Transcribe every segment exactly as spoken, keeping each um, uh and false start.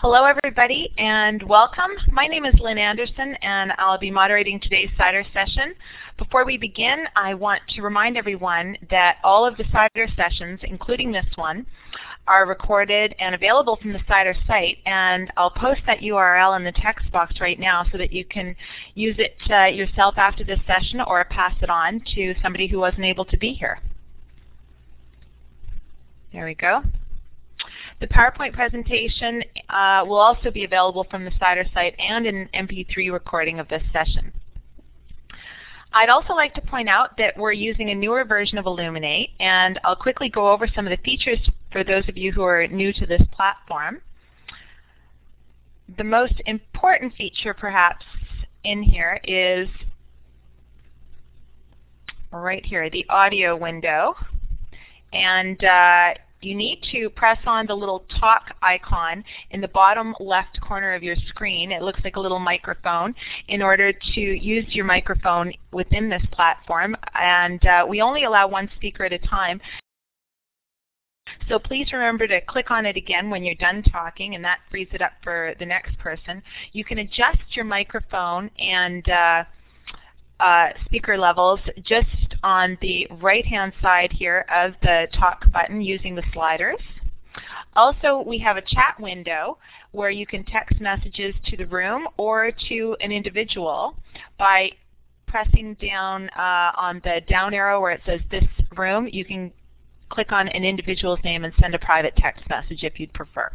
Hello everybody and welcome. My name is Lynn Anderson and I'll be moderating today's CIDR session. Before we begin, I want to remind everyone that all of the CIDR sessions, including this one, are recorded and available from the CIDR site, and I'll post that U R L in the text box right now so that you can use it uh, yourself after this session or pass it on to somebody who wasn't able to be here. There we go. The PowerPoint presentation uh, will also be available from the CIDR site and an M P three recording of this session. I'd also like to point out that we're using a newer version of Elluminate, and I'll quickly go over some of the features for those of you who are new to this platform. The most important feature perhaps in here is right here, the audio window. And uh, you need to press on the little talk icon in the bottom left corner of your screen. It looks like a little microphone in order to use your microphone within this platform. And uh, we only allow one speaker at a time. So please remember to click on it again when you're done talking, and that frees it up for the next person. You can adjust your microphone and uh, Uh, speaker levels just on the right-hand side here of the talk button using the sliders. Also, we have a chat window where you can text messages to the room or to an individual by pressing down uh, on the down arrow where it says this room. You can click on an individual's name and send a private text message if you'd prefer.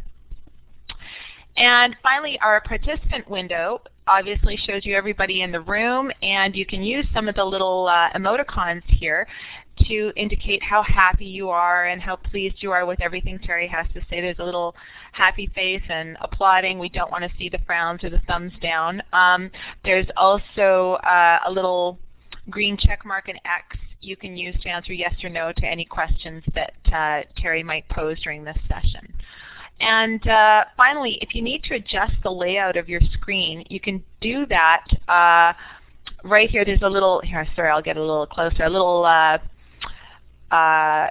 And finally, our participant window obviously shows you everybody in the room, and you can use some of the little uh, emoticons here to indicate how happy you are and how pleased you are with everything Terry has to say. There's a little happy face and applauding. We don't want to see the frowns or the thumbs down. Um, there's also uh, a little green check mark and X you can use to answer yes or no to any questions that uh, Terry might pose during this session. And uh, finally, if you need to adjust the layout of your screen, you can do that uh, right here. There's a little, here, sorry, I'll get a little closer, a little uh, uh,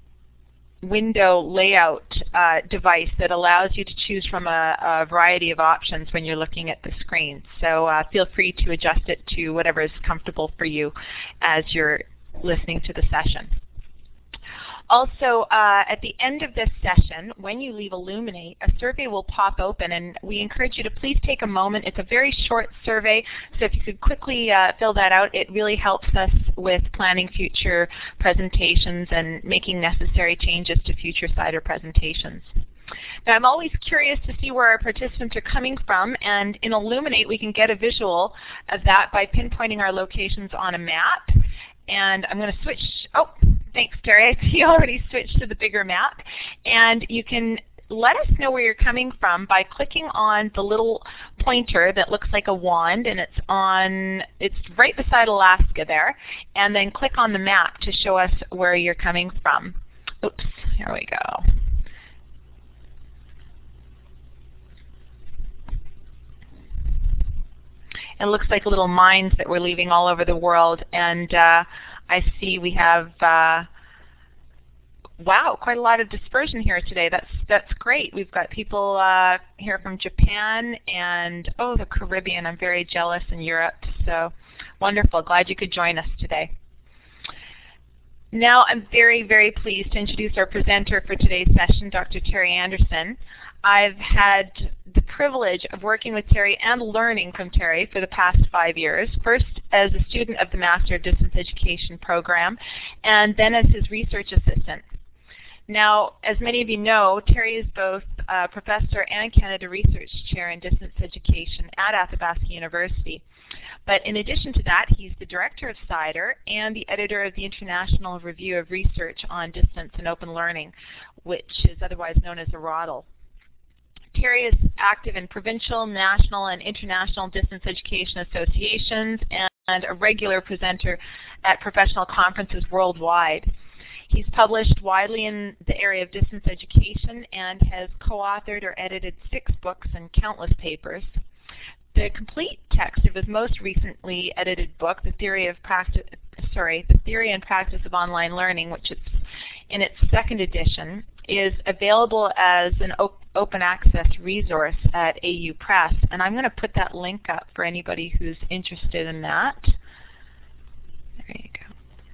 window layout uh, device that allows you to choose from a, a variety of options when you're looking at the screen. So uh, feel free to adjust it to whatever is comfortable for you as you're listening to the session. Also, uh, at the end of this session, when you leave Elluminate, a survey will pop open, and we encourage you to please take a moment. It's a very short survey, so if you could quickly uh, fill that out, it really helps us with planning future presentations and making necessary changes to future CIDR presentations. Now, I'm always curious to see where our participants are coming from, and in Elluminate, we can get a visual of that by pinpointing our locations on a map. And I'm going to switch, oh, thanks Terry, I see you already switched to the bigger map. And you can let us know where you're coming from by clicking on the little pointer that looks like a wand, and it's on, it's right beside Alaska there. And then click on the map to show us where you're coming from. Oops, here we go. It looks like little mines that we're leaving all over the world, and uh, I see we have, uh, wow, quite a lot of dispersion here today. That's that's great. We've got people uh, here from Japan and, oh, the Caribbean. I'm very jealous, in Europe, so wonderful. Glad you could join us today. Now I'm very, very pleased to introduce our presenter for today's session, Doctor Terry Anderson. I've had the privilege of working with Terry and learning from Terry for the past five years, first as a student of the Master of Distance Education program, and then as his research assistant. Now, as many of you know, Terry is both a professor and Canada Research Chair in Distance Education at Athabasca University. But in addition to that, he's the director of CIDR and the editor of the International Review of Research on Distance and Open Learning, which is otherwise known as A R O D L. Terry is active in provincial, national, and international distance education associations and a regular presenter at professional conferences worldwide. He's published widely in the area of distance education and has co-authored or edited six books and countless papers. The complete text of his most recently edited book, The Theory of Practice, sorry, The Theory and Practice of Online Learning, which is in its second edition, is available as an op open access resource at A U Press, and I'm going to put that link up for anybody who's interested in that. There you go.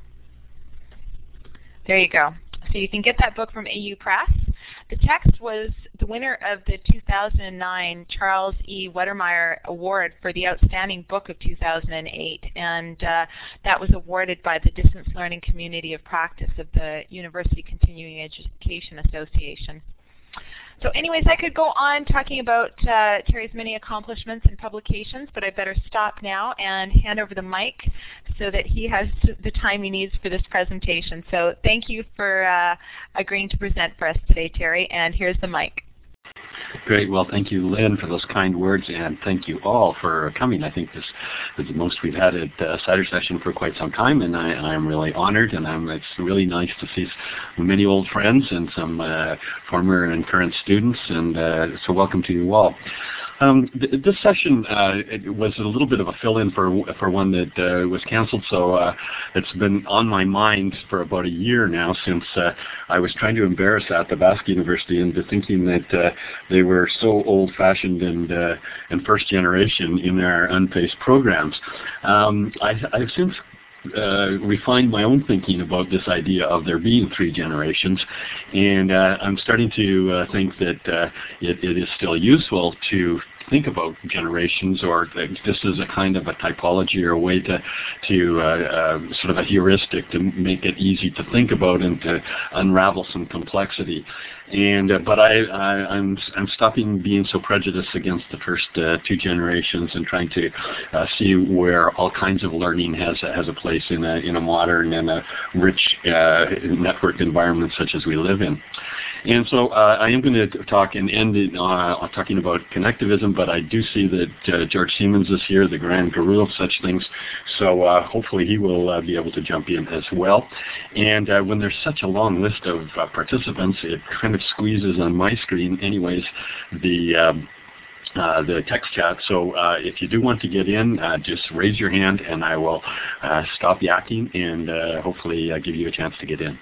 There you go. So you can get that book from A U Press. The text was the winner of the two thousand nine Charles E. Wettermeyer Award for the Outstanding Book of two thousand eight, and uh, that was awarded by the Distance Learning Community of Practice of the University Continuing Education Association. So anyways, I could go on talking about uh, Terry's many accomplishments and publications, but I better stop now and hand over the mic so that he has the time he needs for this presentation. So thank you for uh, agreeing to present for us today, Terry, and here's the mic. Great. Well, thank you, Lynn, for those kind words, and thank you all for coming. I think this is the most we've had at uh, CIDR Session for quite some time, and I, I'm really honored, and I'm, it's really nice to see many old friends and some uh, former and current students, and uh, so welcome to you all. Um, th this session uh, it was a little bit of a fill-in for for one that uh, was canceled, so uh, it's been on my mind for about a year now since uh, I was trying to embarrass Athabasca University into thinking that uh, they were so old-fashioned and uh, and first-generation in their unpaced programs. Um, I, I've since Uh, refined my own thinking about this idea of there being three generations, and uh, I'm starting to uh, think that uh, it, it is still useful to think about generations, or this is a kind of a typology or a way to, to uh, uh, sort of a heuristic to make it easy to think about and to unravel some complexity. And uh, but I, I I'm I'm stopping being so prejudiced against the first uh, two generations and trying to uh, see where all kinds of learning has has a place in a in a modern and a rich uh, network environment such as we live in. And so uh, I am going to talk and end it, uh, talking about connectivism, but I do see that uh, George Siemens is here, the grand guru of such things, so uh, hopefully he will uh, be able to jump in as well. And uh, when there's such a long list of uh, participants, it kind of squeezes on my screen anyways the um, Uh, the text chat. So uh, if you do want to get in, uh, just raise your hand and I will uh, stop yakking and uh, hopefully uh, give you a chance to get in.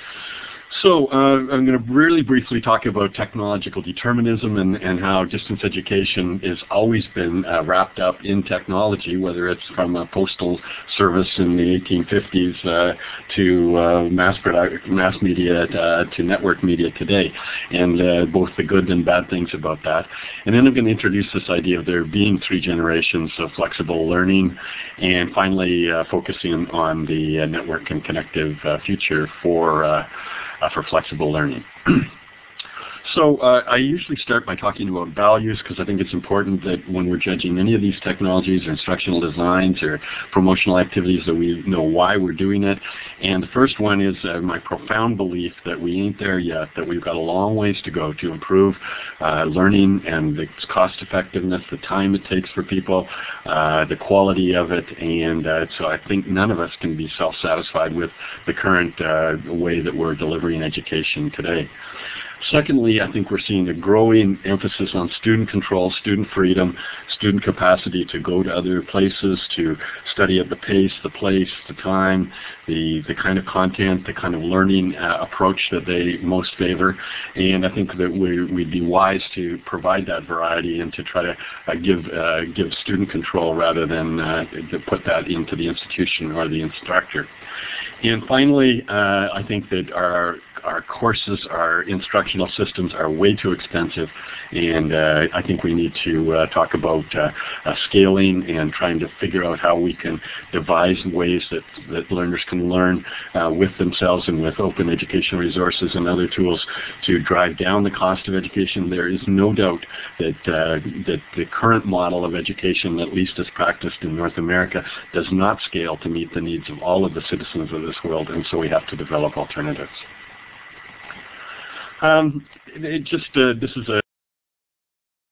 So uh, I'm going to really briefly talk about technological determinism and, and how distance education has always been uh, wrapped up in technology, whether it's from a postal service in the eighteen fifties uh, to uh, mass product, mass media uh, to network media today, and uh, both the good and bad things about that. And then I'm going to introduce this idea of there being three generations of flexible learning, and finally uh, focusing on the uh, network and connective uh, future for uh, Uh, for flexible learning. So uh, I usually start by talking about values because I think it's important that when we're judging any of these technologies or instructional designs or promotional activities that we know why we're doing it. And the first one is uh, my profound belief that we ain't there yet, that we've got a long ways to go to improve uh, learning and the cost effectiveness, the time it takes for people, uh, the quality of it, and uh, so I think none of us can be self-satisfied with the current uh, way that we're delivering education today. Secondly, I think we're seeing a growing emphasis on student control, student freedom, student capacity to go to other places, to study at the pace, the place, the time, the, the kind of content, the kind of learning uh, approach that they most favor. And I think that we, we'd be wise to provide that variety and to try to uh, give, uh, give student control rather than uh, to put that into the institution or the instructor. And finally, uh, I think that our our courses, our instructional systems are way too expensive, and uh, I think we need to uh, talk about uh, uh, scaling and trying to figure out how we can devise ways that, that learners can learn uh, with themselves and with open educational resources and other tools to drive down the cost of education. There is no doubt that, uh, that the current model of education, at least as practiced in North America, does not scale to meet the needs of all of the citizens of this world, and so we have to develop alternatives. Um, it just uh, this is a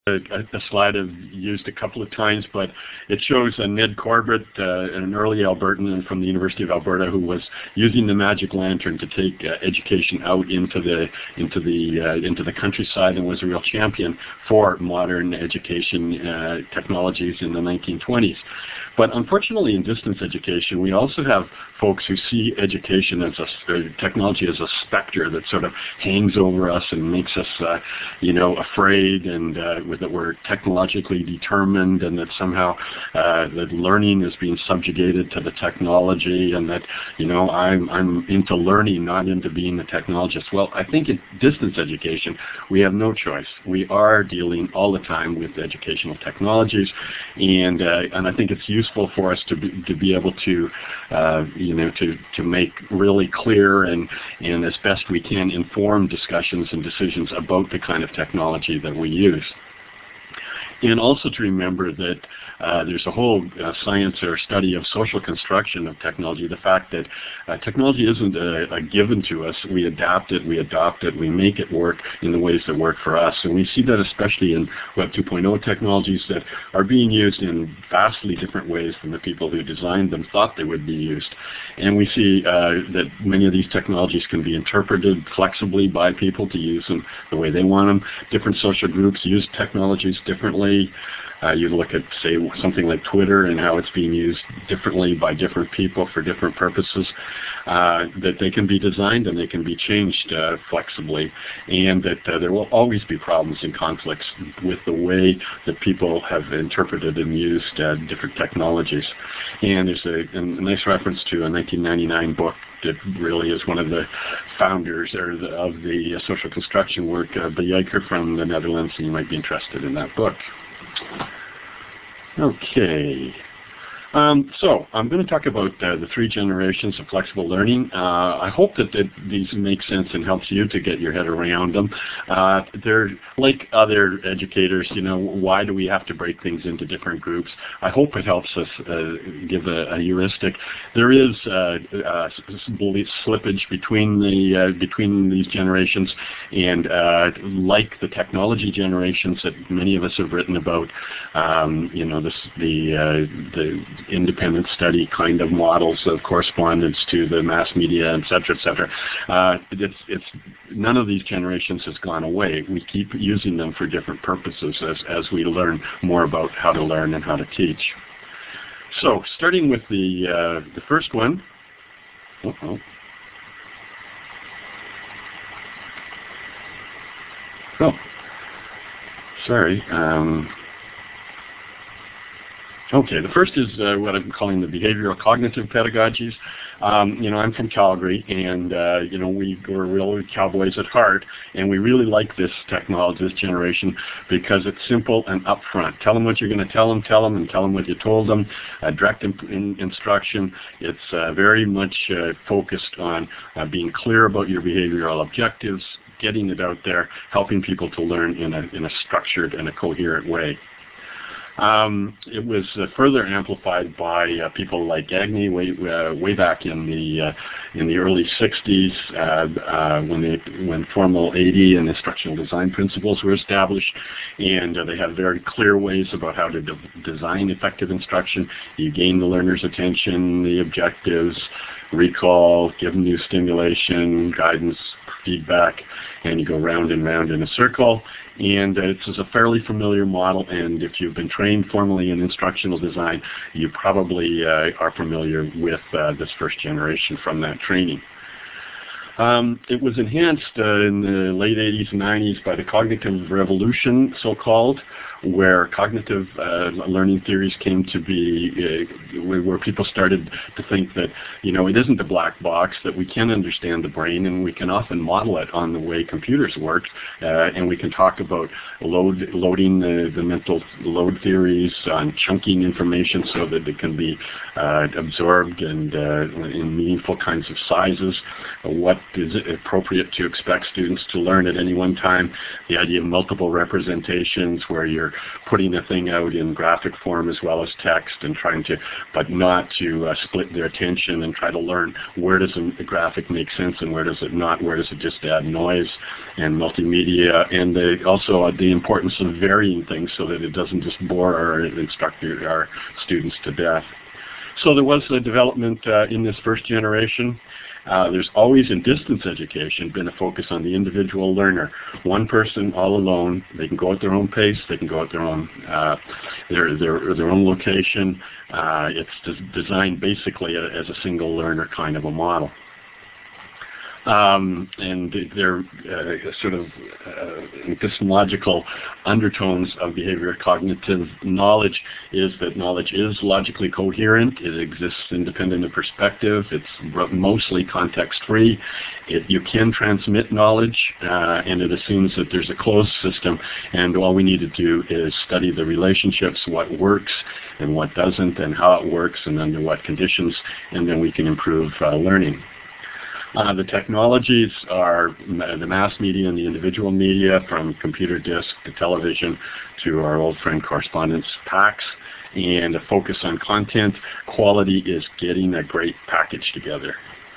A, a slide I've used a couple of times, but it shows uh, Ned Corbett, uh, an early Albertan from the University of Alberta, who was using the magic lantern to take uh, education out into the into the uh, into the countryside, and was a real champion for modern education uh, technologies in the nineteen twenties. But unfortunately, in distance education, we also have folks who see education as a uh, technology as a specter that sort of hangs over us and makes us, uh, you know, afraid, and uh, that we're technologically determined, and that somehow uh, that learning is being subjugated to the technology, and that, you know, I'm I'm into learning, not into being a technologist. Well, I think in distance education, we have no choice. We are dealing all the time with educational technologies, and uh, and I think it's useful for us to be, to be able to, uh, you know, to to make really clear and and as best we can informed discussions and decisions about the kind of technology that we use. And also to remember that uh, there's a whole uh, science or study of social construction of technology, the fact that uh, technology isn't a, a given to us. We adapt it, we adopt it, we make it work in the ways that work for us. And we see that especially in Web two point oh technologies that are being used in vastly different ways than the people who designed them thought they would be used. And we see uh, that many of these technologies can be interpreted flexibly by people to use them the way they want them. Different social groups use technologies differently. Uh, you look at, say, something like Twitter and how it's being used differently by different people for different purposes, uh, that they can be designed and they can be changed uh, flexibly, and that uh, there will always be problems and conflicts with the way that people have interpreted and used uh, different technologies. And there's a, a nice reference to a nineteen ninety-nine book that really is one of the founders or the, of the uh, social construction work, uh, Bajker from the Netherlands, and you might be interested in that book. Okay. Um, so I'm going to talk about uh, the three generations of flexible learning. Uh, I hope that, that these make sense and helps you to get your head around them. Uh, they're like other educators, you know, why do we have to break things into different groups? I hope it helps us uh, give a, a heuristic. There is uh, uh, slippage between the uh, between these generations, and uh, like the technology generations that many of us have written about, um, you know, this the uh, the independent study kind of models of correspondence to the mass media, et cetera, et cetera. Uh, it's, it's, none of these generations has gone away. We keep using them for different purposes as, as we learn more about how to learn and how to teach. So, starting with the, uh, the first one. Uh-oh. Oh, sorry. Um, Okay, the first is uh, what I'm calling the behavioral cognitive pedagogies. Um, you know, I'm from Calgary, and uh, you know, we, we're really cowboys at heart, and we really like this technology, this generation, because it's simple and upfront. Tell them what you're going to tell them, tell them, and tell them what you told them. Uh, direct in, in, instruction. It's uh, very much uh, focused on uh, being clear about your behavioral objectives, getting it out there, helping people to learn in a in a structured and a coherent way. Um, it was uh, further amplified by uh, people like Gagne way, uh, way back in the uh, in the early sixties uh, uh, when they, when Formal eighty and instructional design principles were established, and uh, they have very clear ways about how to de design effective instruction. You gain the learner's attention, the objectives, recall, give them new stimulation, guidance, feedback, and you go round and round in a circle. And uh, it's a fairly familiar model, and if you've been trained formally in instructional design, you probably uh, are familiar with uh, this first generation from that training. Um, it was enhanced uh, in the late eighties and nineties by the cognitive revolution, so-called, where cognitive uh, learning theories came to be, uh, where people started to think that, you know, it isn't a black box, that we can understand the brain, and we can often model it on the way computers work, uh, and we can talk about load, loading the, the mental load theories, on chunking information so that it can be uh, absorbed and uh, in meaningful kinds of sizes, what is appropriate to expect students to learn at any one time, the idea of multiple representations where you're for putting a thing out in graphic form as well as text, and trying to, but not to uh, split their attention and try to learn where does a graphic make sense and where does it not, where does it just add noise, and multimedia, and the, also uh, the importance of varying things so that it doesn't just bore our instructor, our students to death. So there was a development uh, in this first generation. Uh, there's always in distance education been a focus on the individual learner. One person all alone, they can go at their own pace, they can go at their own uh, their, their, their own location. Uh, it's des designed basically as a single learner kind of a model. Um, and there are uh, sort of uh, epistemological undertones of behavioral cognitive knowledge is that knowledge is logically coherent, it exists independent of perspective, it's mostly context-free, you can transmit knowledge, uh, and it assumes that there's a closed system, and all we need to do is study the relationships, what works and what doesn't, and how it works, and under what conditions, and then we can improve uh, learning. Uh, the technologies are the mass media and the individual media, from computer disk to television to our old friend correspondence packs, and a focus on content. Quality is getting a great package together.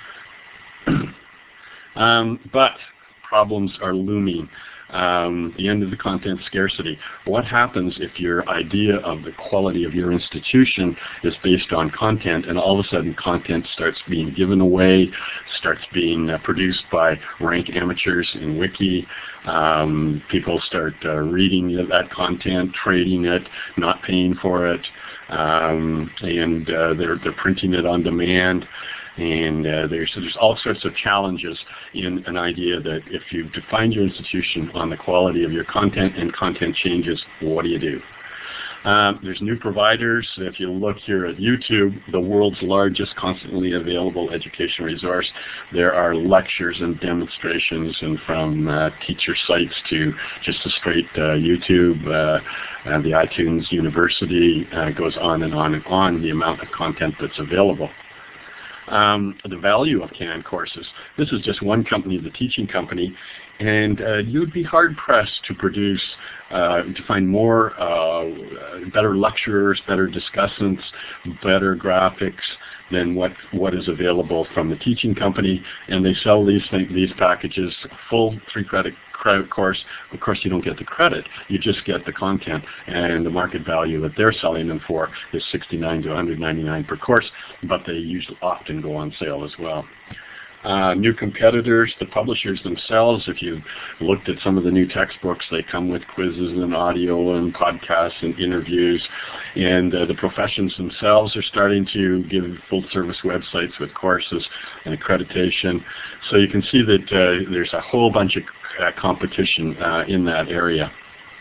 um, but problems are looming. Um, the end of the content scarcity. What happens if your idea of the quality of your institution is based on content, and all of a sudden content starts being given away, starts being uh, produced by rank amateurs in Wiki, um, people start uh, reading that content, trading it, not paying for it, um, and uh, they're, they're printing it on demand. And uh, there's, there's all sorts of challenges in an idea that if you define your institution on the quality of your content and content changes, what do you do? Um, there's new providers. If you look here at YouTube, the world's largest constantly available education resource, there are lectures and demonstrations, and from uh, teacher sites to just a straight uh, YouTube, uh, and the iTunes University uh, goes on and on and on, the amount of content that's available. Um, the value of Can courses. This is just one company, the teaching company, and uh, you'd be hard-pressed to produce, uh, to find more, uh, better lecturers, better discussants, better graphics than what, what is available from the teaching company, and they sell these, these packages, full three-credit credit course. Of course, you don't get the credit, you just get the content, and the market value that they're selling them for is sixty-nine to one hundred ninety-nine per course, but they usually often go on sale as well. Uh, new competitors, the publishers themselves. If you've looked at some of the new textbooks, they come with quizzes and audio and podcasts and interviews, and uh, the professions themselves are starting to give full-service websites with courses and accreditation. So you can see that uh, there's a whole bunch of uh, competition uh, in that area.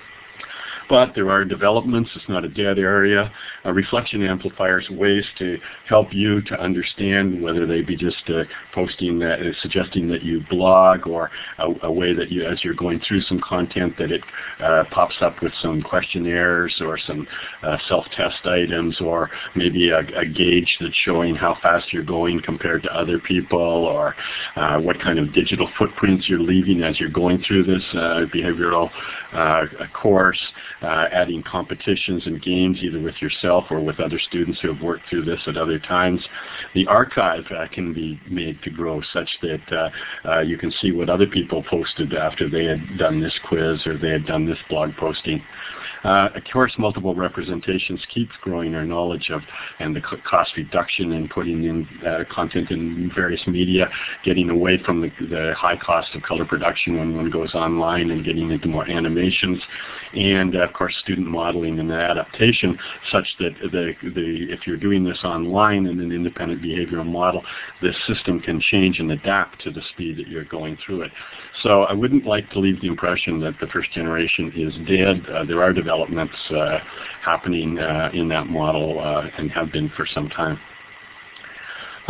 But there are developments, it's not a dead area. Uh, reflection amplifiers, ways to help you to understand, whether they be just uh, posting that, uh, suggesting that you blog, or a, a way that you, as you're going through some content, that it uh, pops up with some questionnaires or some uh, self-test items, or maybe a, a gauge that's showing how fast you're going compared to other people, or uh, what kind of digital footprints you're leaving as you're going through this uh, behavioral uh, course. Uh, adding competitions and games either with yourself or with other students who have worked through this at other times. The archive uh, can be made to grow such that uh, uh, you can see what other people posted after they had done this quiz or they had done this blog posting. Uh, of course, multiple representations keeps growing our knowledge of and the cost reduction in putting in uh, content in various media, getting away from the, the high cost of color production when one goes online and getting into more animations, and uh, of course student modeling and adaptation, such that the, the, if you're doing this online in an independent behavioral model, the system can change and adapt to the speed that you're going through it. So I wouldn't like to leave the impression that the first generation is dead. Uh, there are developments uh, happening uh, in that model uh, and have been for some time.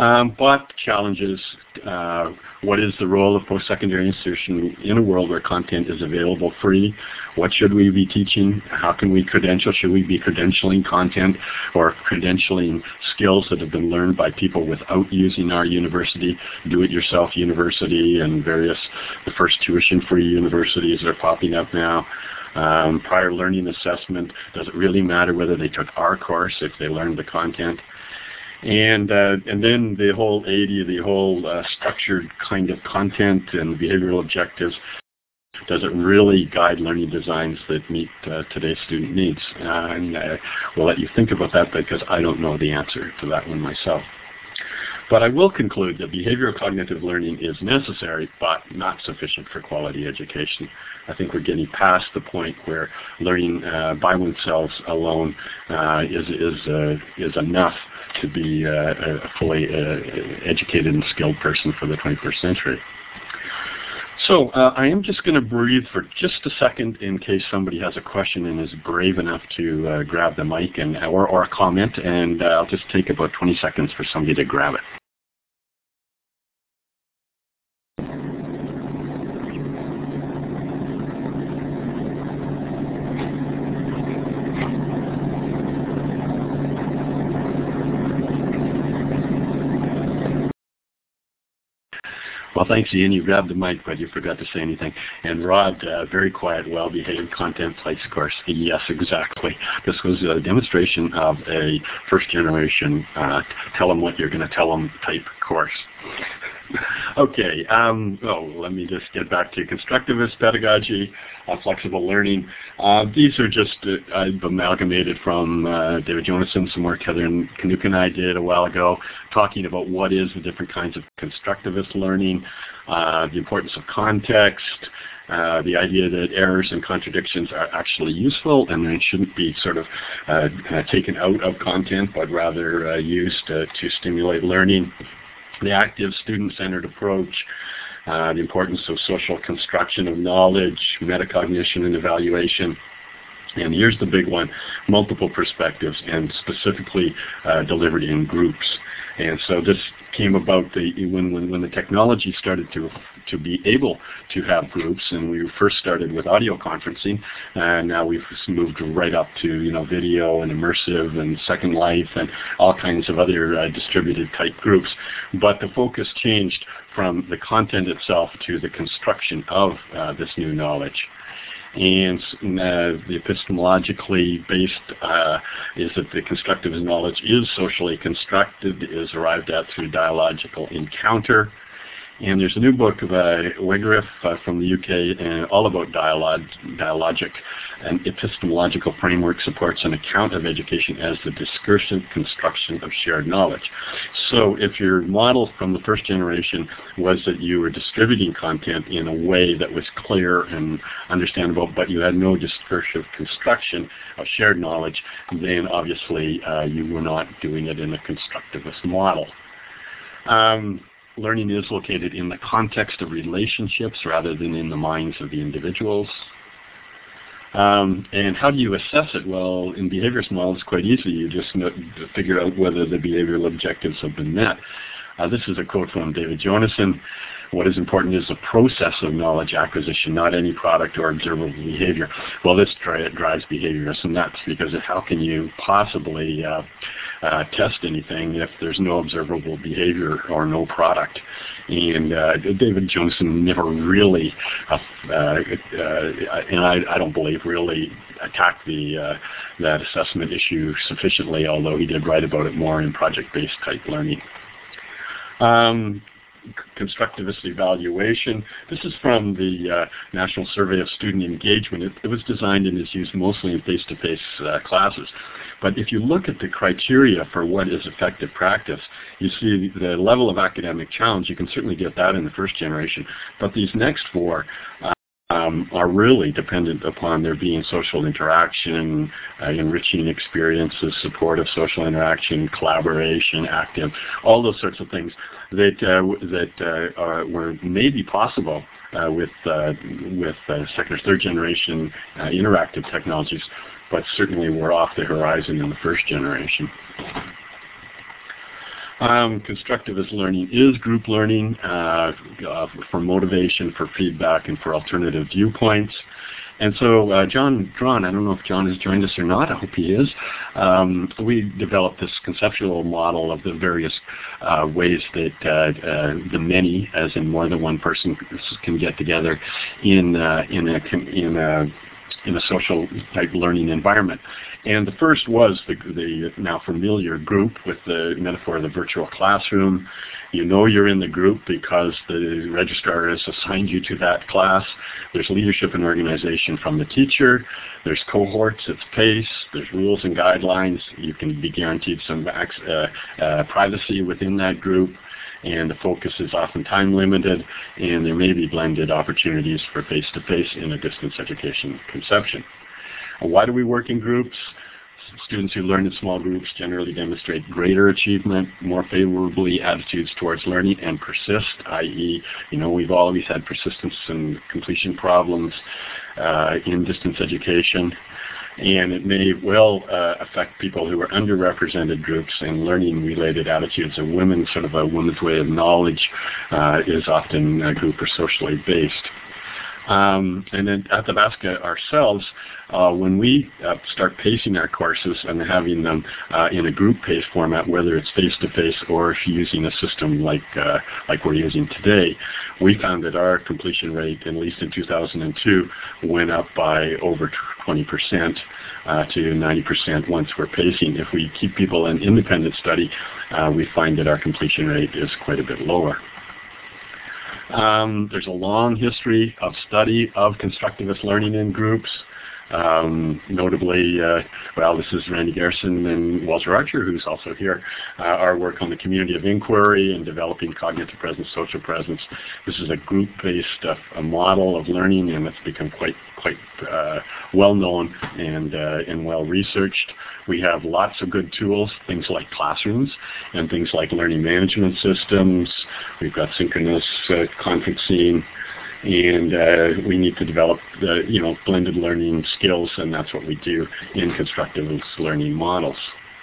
Um, but challenges, uh, what is the role of post-secondary insertion in a world where content is available free? What should we be teaching? How can we credential? Should we be credentialing content or credentialing skills that have been learned by people without using our university, do-it-yourself university, and various, the first tuition-free universities that are popping up now? Um, prior learning assessment, does it really matter whether they took our course if they learned the content? And uh, and then the whole A D I, the whole uh, structured kind of content and behavioral objectives, does it really guide learning designs that meet uh, today's student needs? Uh, and uh, we'll let you think about that because I don't know the answer to that one myself. But I will conclude that behavioral cognitive learning is necessary but not sufficient for quality education. I think we're getting past the point where learning uh, by oneself alone uh, is, is, uh, is enough to be uh, a fully uh, educated and skilled person for the twenty-first century. So uh, I am just going to breathe for just a second in case somebody has a question and is brave enough to uh, grab the mic and or, or a comment, and uh, I'll just take about twenty seconds for somebody to grab it. Well, thanks, Ian. You grabbed the mic, but you forgot to say anything. And Rod, uh, very quiet, well-behaved content place course. Yes, exactly. This was a demonstration of a first-generation uh, tell them what you're going to tell them type course. Okay, um, oh, let me just get back to constructivist pedagogy, uh, flexible learning. Uh, these are just, uh, I've amalgamated from uh, David Jonassen, some work Heather Knuck and I did a while ago, talking about what is the different kinds of constructivist learning, uh, the importance of context, uh, the idea that errors and contradictions are actually useful and they shouldn't be sort of uh, uh, taken out of content, but rather uh, used uh, to stimulate learning. The active student-centered approach, uh, the importance of social construction of knowledge, metacognition and evaluation. And here's the big one, multiple perspectives and specifically uh, delivered in groups. And so this came about the, when, when, when the technology started to, to be able to have groups, and we first started with audio conferencing, and now we've moved right up to, you know, video and immersive and Second Life and all kinds of other uh, distributed type groups. But the focus changed from the content itself to the construction of uh, this new knowledge. And uh, the epistemologically based uh, is that the constructivist knowledge is socially constructed, is arrived at through dialogical encounter. And there's a new book by Wegerif uh, from the U K, and all about dialogue, dialogic and epistemological framework supports an account of education as the discursive construction of shared knowledge. So if your model from the first generation was that you were distributing content in a way that was clear and understandable, but you had no discursive construction of shared knowledge, then obviously uh, you were not doing it in a constructivist model. Um, Learning is located in the context of relationships rather than in the minds of the individuals. Um, and how do you assess it? Well, in behaviorist models, it's quite easy. You just know, figure out whether the behavioral objectives have been met. Uh, this is a quote from David Jonassen. What is important is the process of knowledge acquisition, not any product or observable behavior. Well, this dri drives behaviorists nuts, because how can you possibly uh, uh, test anything if there's no observable behavior or no product? And uh, David Jonassen never really, uh, uh, uh, and I, I don't believe really attacked the uh, that assessment issue sufficiently, although he did write about it more in project-based type learning. Um, constructivist evaluation. This is from the uh, National Survey of Student Engagement. It, it was designed and is used mostly in face-to-face uh, classes. But if you look at the criteria for what is effective practice, you see the level of academic challenge. You can certainly get that in the first generation. But these next four uh, Um, are really dependent upon there being social interaction, uh, enriching experiences, supportive social interaction, collaboration, active, all those sorts of things that uh, that uh, are, were maybe possible uh, with uh, with uh, second or third generation uh, interactive technologies, but certainly were off the horizon in the first generation. Um, constructivist learning is group learning uh, uh, for motivation, for feedback, and for alternative viewpoints. And so uh, John Drawn, I don't know if John has joined us or not, I hope he is, um, we developed this conceptual model of the various uh, ways that uh, uh, the many, as in more than one person, can get together in, uh, in, a, in, a, in a social type learning environment. And the first was the, the now familiar group with the metaphor of the virtual classroom. You know you're in the group because the registrar has assigned you to that class. There's leadership and organization from the teacher. There's cohorts, it's pace. There's rules and guidelines. You can be guaranteed some uh, uh, privacy within that group. And the focus is often time limited, and there may be blended opportunities for face-to-face in a distance education conception. Why do we work in groups? Students who learn in small groups generally demonstrate greater achievement, more favorably attitudes towards learning, and persist, that is, you know, we've always had persistence and completion problems uh, in distance education. And it may well uh, affect people who are underrepresented groups, and learning-related attitudes of women, sort of a woman's way of knowledge, uh, is often a group or socially based. Um, and then at Athabasca ourselves, uh, when we uh, start pacing our courses and having them uh, in a group pace format, whether it's face-to-face or if you're using a system like uh, like we're using today, we found that our completion rate, at least in two thousand two, went up by over twenty percent uh, to ninety percent once we're pacing. If we keep people in independent study, uh, we find that our completion rate is quite a bit lower. Um, there's a long history of study of constructivist learning in groups. Um, notably, uh, well, this is Randy Garrison and Walter Archer, who's also here, uh, our work on the community of inquiry and developing cognitive presence, social presence. This is a group-based uh, a model of learning, and it's become quite quite uh, well-known and, uh, and well-researched. We have lots of good tools, things like classrooms and things like learning management systems. We've got synchronous uh, conferencing. And uh, we need to develop the, you know, blended learning skills, and that's what we do in constructivist learning models.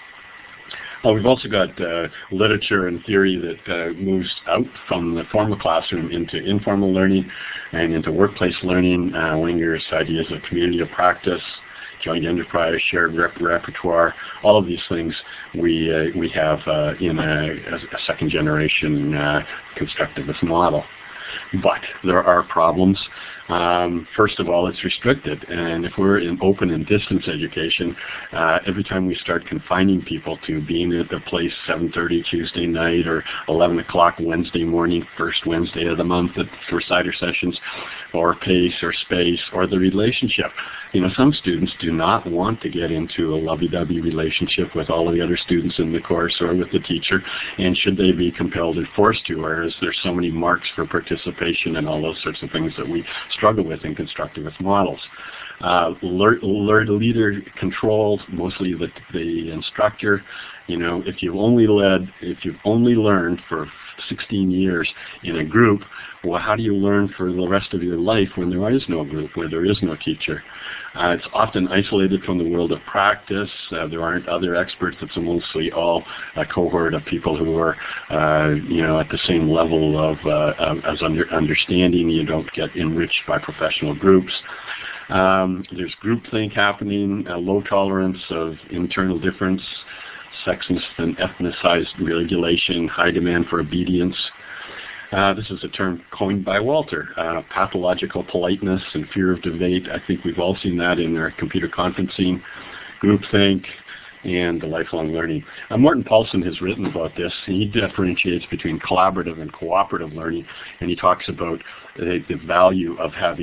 Uh, we've also got uh, literature and theory that uh, moves out from the formal classroom into informal learning and into workplace learning. Uh, Wenger's ideas of community of practice, joint enterprise, shared rep repertoire, all of these things we, uh, we have uh, in a, a second generation uh, constructivist model. But there are problems. Um, first of all, it's restricted, and if we're in open and distance education, uh, every time we start confining people to being at the place seven thirty Tuesday night or eleven o'clock Wednesday morning, first Wednesday of the month at, for CIDR sessions, or pace or space or the relationship. You know, some students do not want to get into a lovey-dovey relationship with all of the other students in the course or with the teacher, and should they be compelled or forced to, whereas there's so many marks for participation and all those sorts of things that we struggle with in constructivist models. Uh, leader controlled, mostly the, the instructor. You know, if you've only led, if you've only learned for sixteen years in a group, well, how do you learn for the rest of your life when there is no group, where there is no teacher? Uh, it's often isolated from the world of practice. Uh, there aren't other experts. It's mostly all a cohort of people who are, uh, you know, at the same level of uh, as under understanding. You don't get enriched by professional groups. Um, there's groupthink happening, uh, low tolerance of internal difference, sexist and ethnicized regulation, high demand for obedience. Uh, this is a term coined by Walter, uh, pathological politeness and fear of debate. I think we've all seen that in our computer conferencing, groupthink, and the lifelong learning. Uh, Morton Paulson has written about this. He differentiates between collaborative and cooperative learning, and he talks about uh, the value of having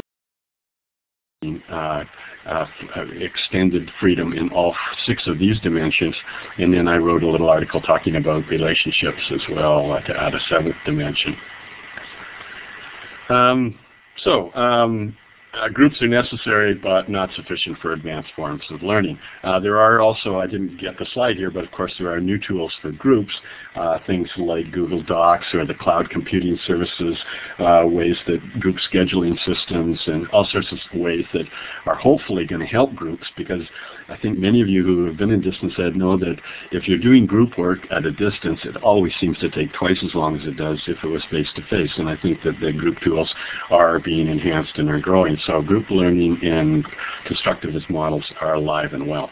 Uh, uh, extended freedom in all six of these dimensions. And then I wrote a little article talking about relationships as well uh, to add a seventh dimension. Um, so um, Uh, groups are necessary, but not sufficient for advanced forms of learning. Uh, there are also, I didn't get the slide here, but of course there are new tools for groups, uh, things like Google Docs or the cloud computing services, uh, ways that group scheduling systems, and all sorts of ways that are hopefully going to help groups, because I think many of you who have been in distance ed know that if you're doing group work at a distance, it always seems to take twice as long as it does if it was face-to-face, and I think that the group tools are being enhanced and are growing. So group learning and constructivist models are alive and well.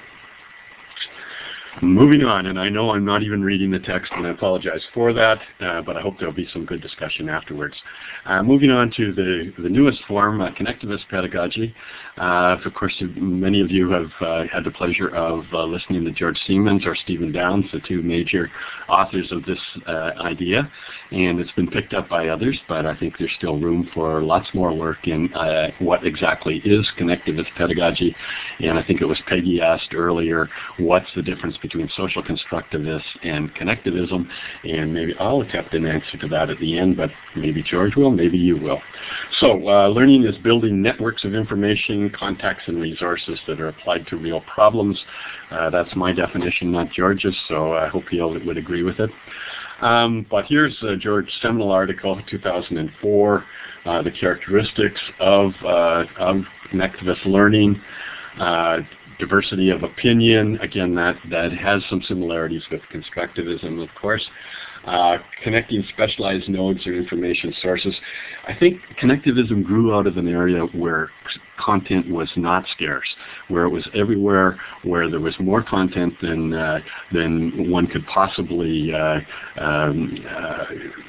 Moving on, and I know I'm not even reading the text, and I apologize for that, uh, but I hope there'll be some good discussion afterwards. Uh, moving on to the, the newest form, uh, connectivist pedagogy. Uh, of course, many of you have uh, had the pleasure of uh, listening to George Siemens or Stephen Downes, the two major authors of this uh, idea, and it's been picked up by others, but I think there's still room for lots more work in uh, what exactly is connectivist pedagogy. And I think it was Peggy asked earlier, what's the difference between social constructivists and connectivism, and maybe I'll attempt an answer to that at the end, but maybe George will, maybe you will. So uh, learning is building networks of information, contacts, and resources that are applied to real problems. Uh, that's my definition, not George's, so I hope he would agree with it. Um, but here's uh, George's seminal article, two thousand four, uh, the characteristics of, uh, of connectivist learning. Uh, diversity of opinion, again, that, that has some similarities with constructivism, of course. Uh, connecting specialized nodes or information sources. I think connectivism grew out of an area where content was not scarce, where it was everywhere, where there was more content than, uh, than one could possibly uh, um, uh,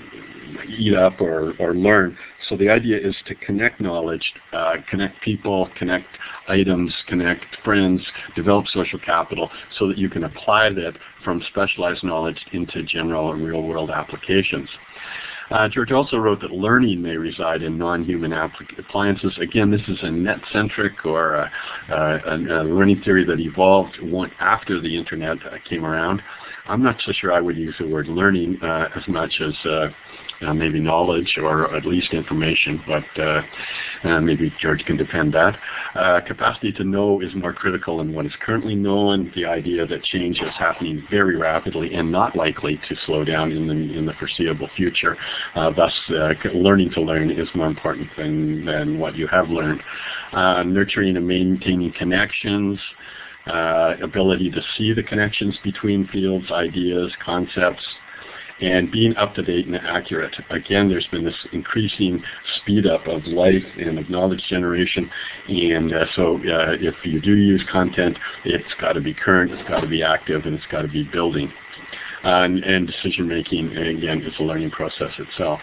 eat up or, or learn. So the idea is to connect knowledge, uh, connect people, connect items, connect friends, develop social capital so that you can apply that from specialized knowledge into general and real-world applications. Uh, George also wrote that learning may reside in non-human appliances. Again, this is a net-centric or a, a, a learning theory that evolved one after the Internet uh, came around. I'm not so sure I would use the word learning uh, as much as uh, uh, maybe knowledge or at least information, but uh, uh, maybe George can defend that. Uh, capacity to know is more critical than what is currently known. The idea that change is happening very rapidly and not likely to slow down in the, in the foreseeable future. Uh, thus, uh, learning to learn is more important than, than what you have learned. Uh, nurturing and maintaining connections. Uh, ability to see the connections between fields, ideas, concepts, and being up-to-date and accurate. Again, there's been this increasing speed up of life and of knowledge generation, and uh, so uh, if you do use content, it's got to be current, it's got to be active, and it's got to be building. Uh, and, and decision-making, again, is a learning process itself.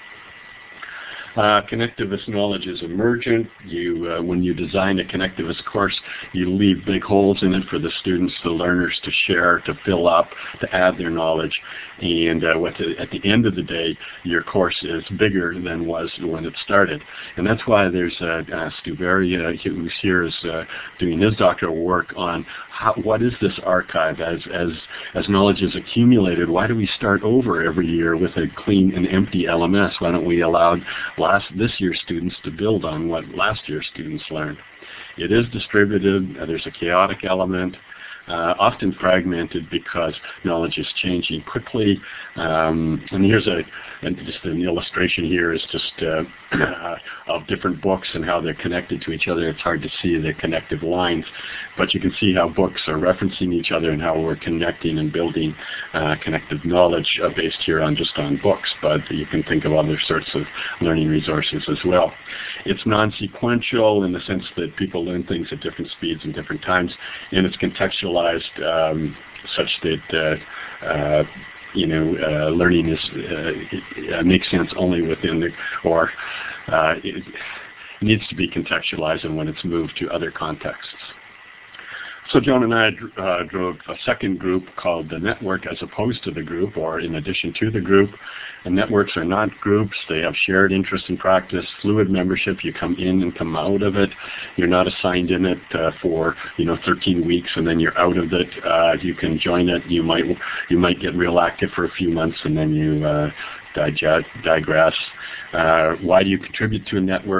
Uh, connectivist knowledge is emergent. You, uh, when you design a connectivist course, you leave big holes in it for the students, the learners to share, to fill up, to add their knowledge. And uh, what the, at the end of the day, your course is bigger than was when it started. And that's why there's uh, uh, Stu Berry, uh, who's here, is uh, doing his doctoral work on how, what is this archive as, as, as knowledge is accumulated. Why do we start over every year with a clean and empty L M S? Why don't we allow last this year's students to build on what last year's students learned? It is distributed. Uh, there's a chaotic element. Uh, often fragmented because knowledge is changing quickly. Um, and here's a, and just an illustration here is just uh, uh, of different books and how they're connected to each other. It's hard to see the connective lines, but you can see how books are referencing each other and how we're connecting and building uh, connective knowledge uh, based here on just on books, but you can think of other sorts of learning resources as well. It's non-sequential in the sense that people learn things at different speeds and different times, and it's contextual Um, such that uh, uh, you know uh, learning is uh, it, uh, makes sense only within the, or uh, it needs to be contextualized and when it's moved to other contexts. So Joan and I uh, drove a second group called the network as opposed to the group, or in addition to the group. And networks are not groups. They have shared interest and practice, fluid membership. You come in and come out of it. You're not assigned in it uh, for you know thirteen weeks and then you're out of it. Uh, you can join it. You might you might get real active for a few months and then you uh, digress. Uh, why do you contribute to a network?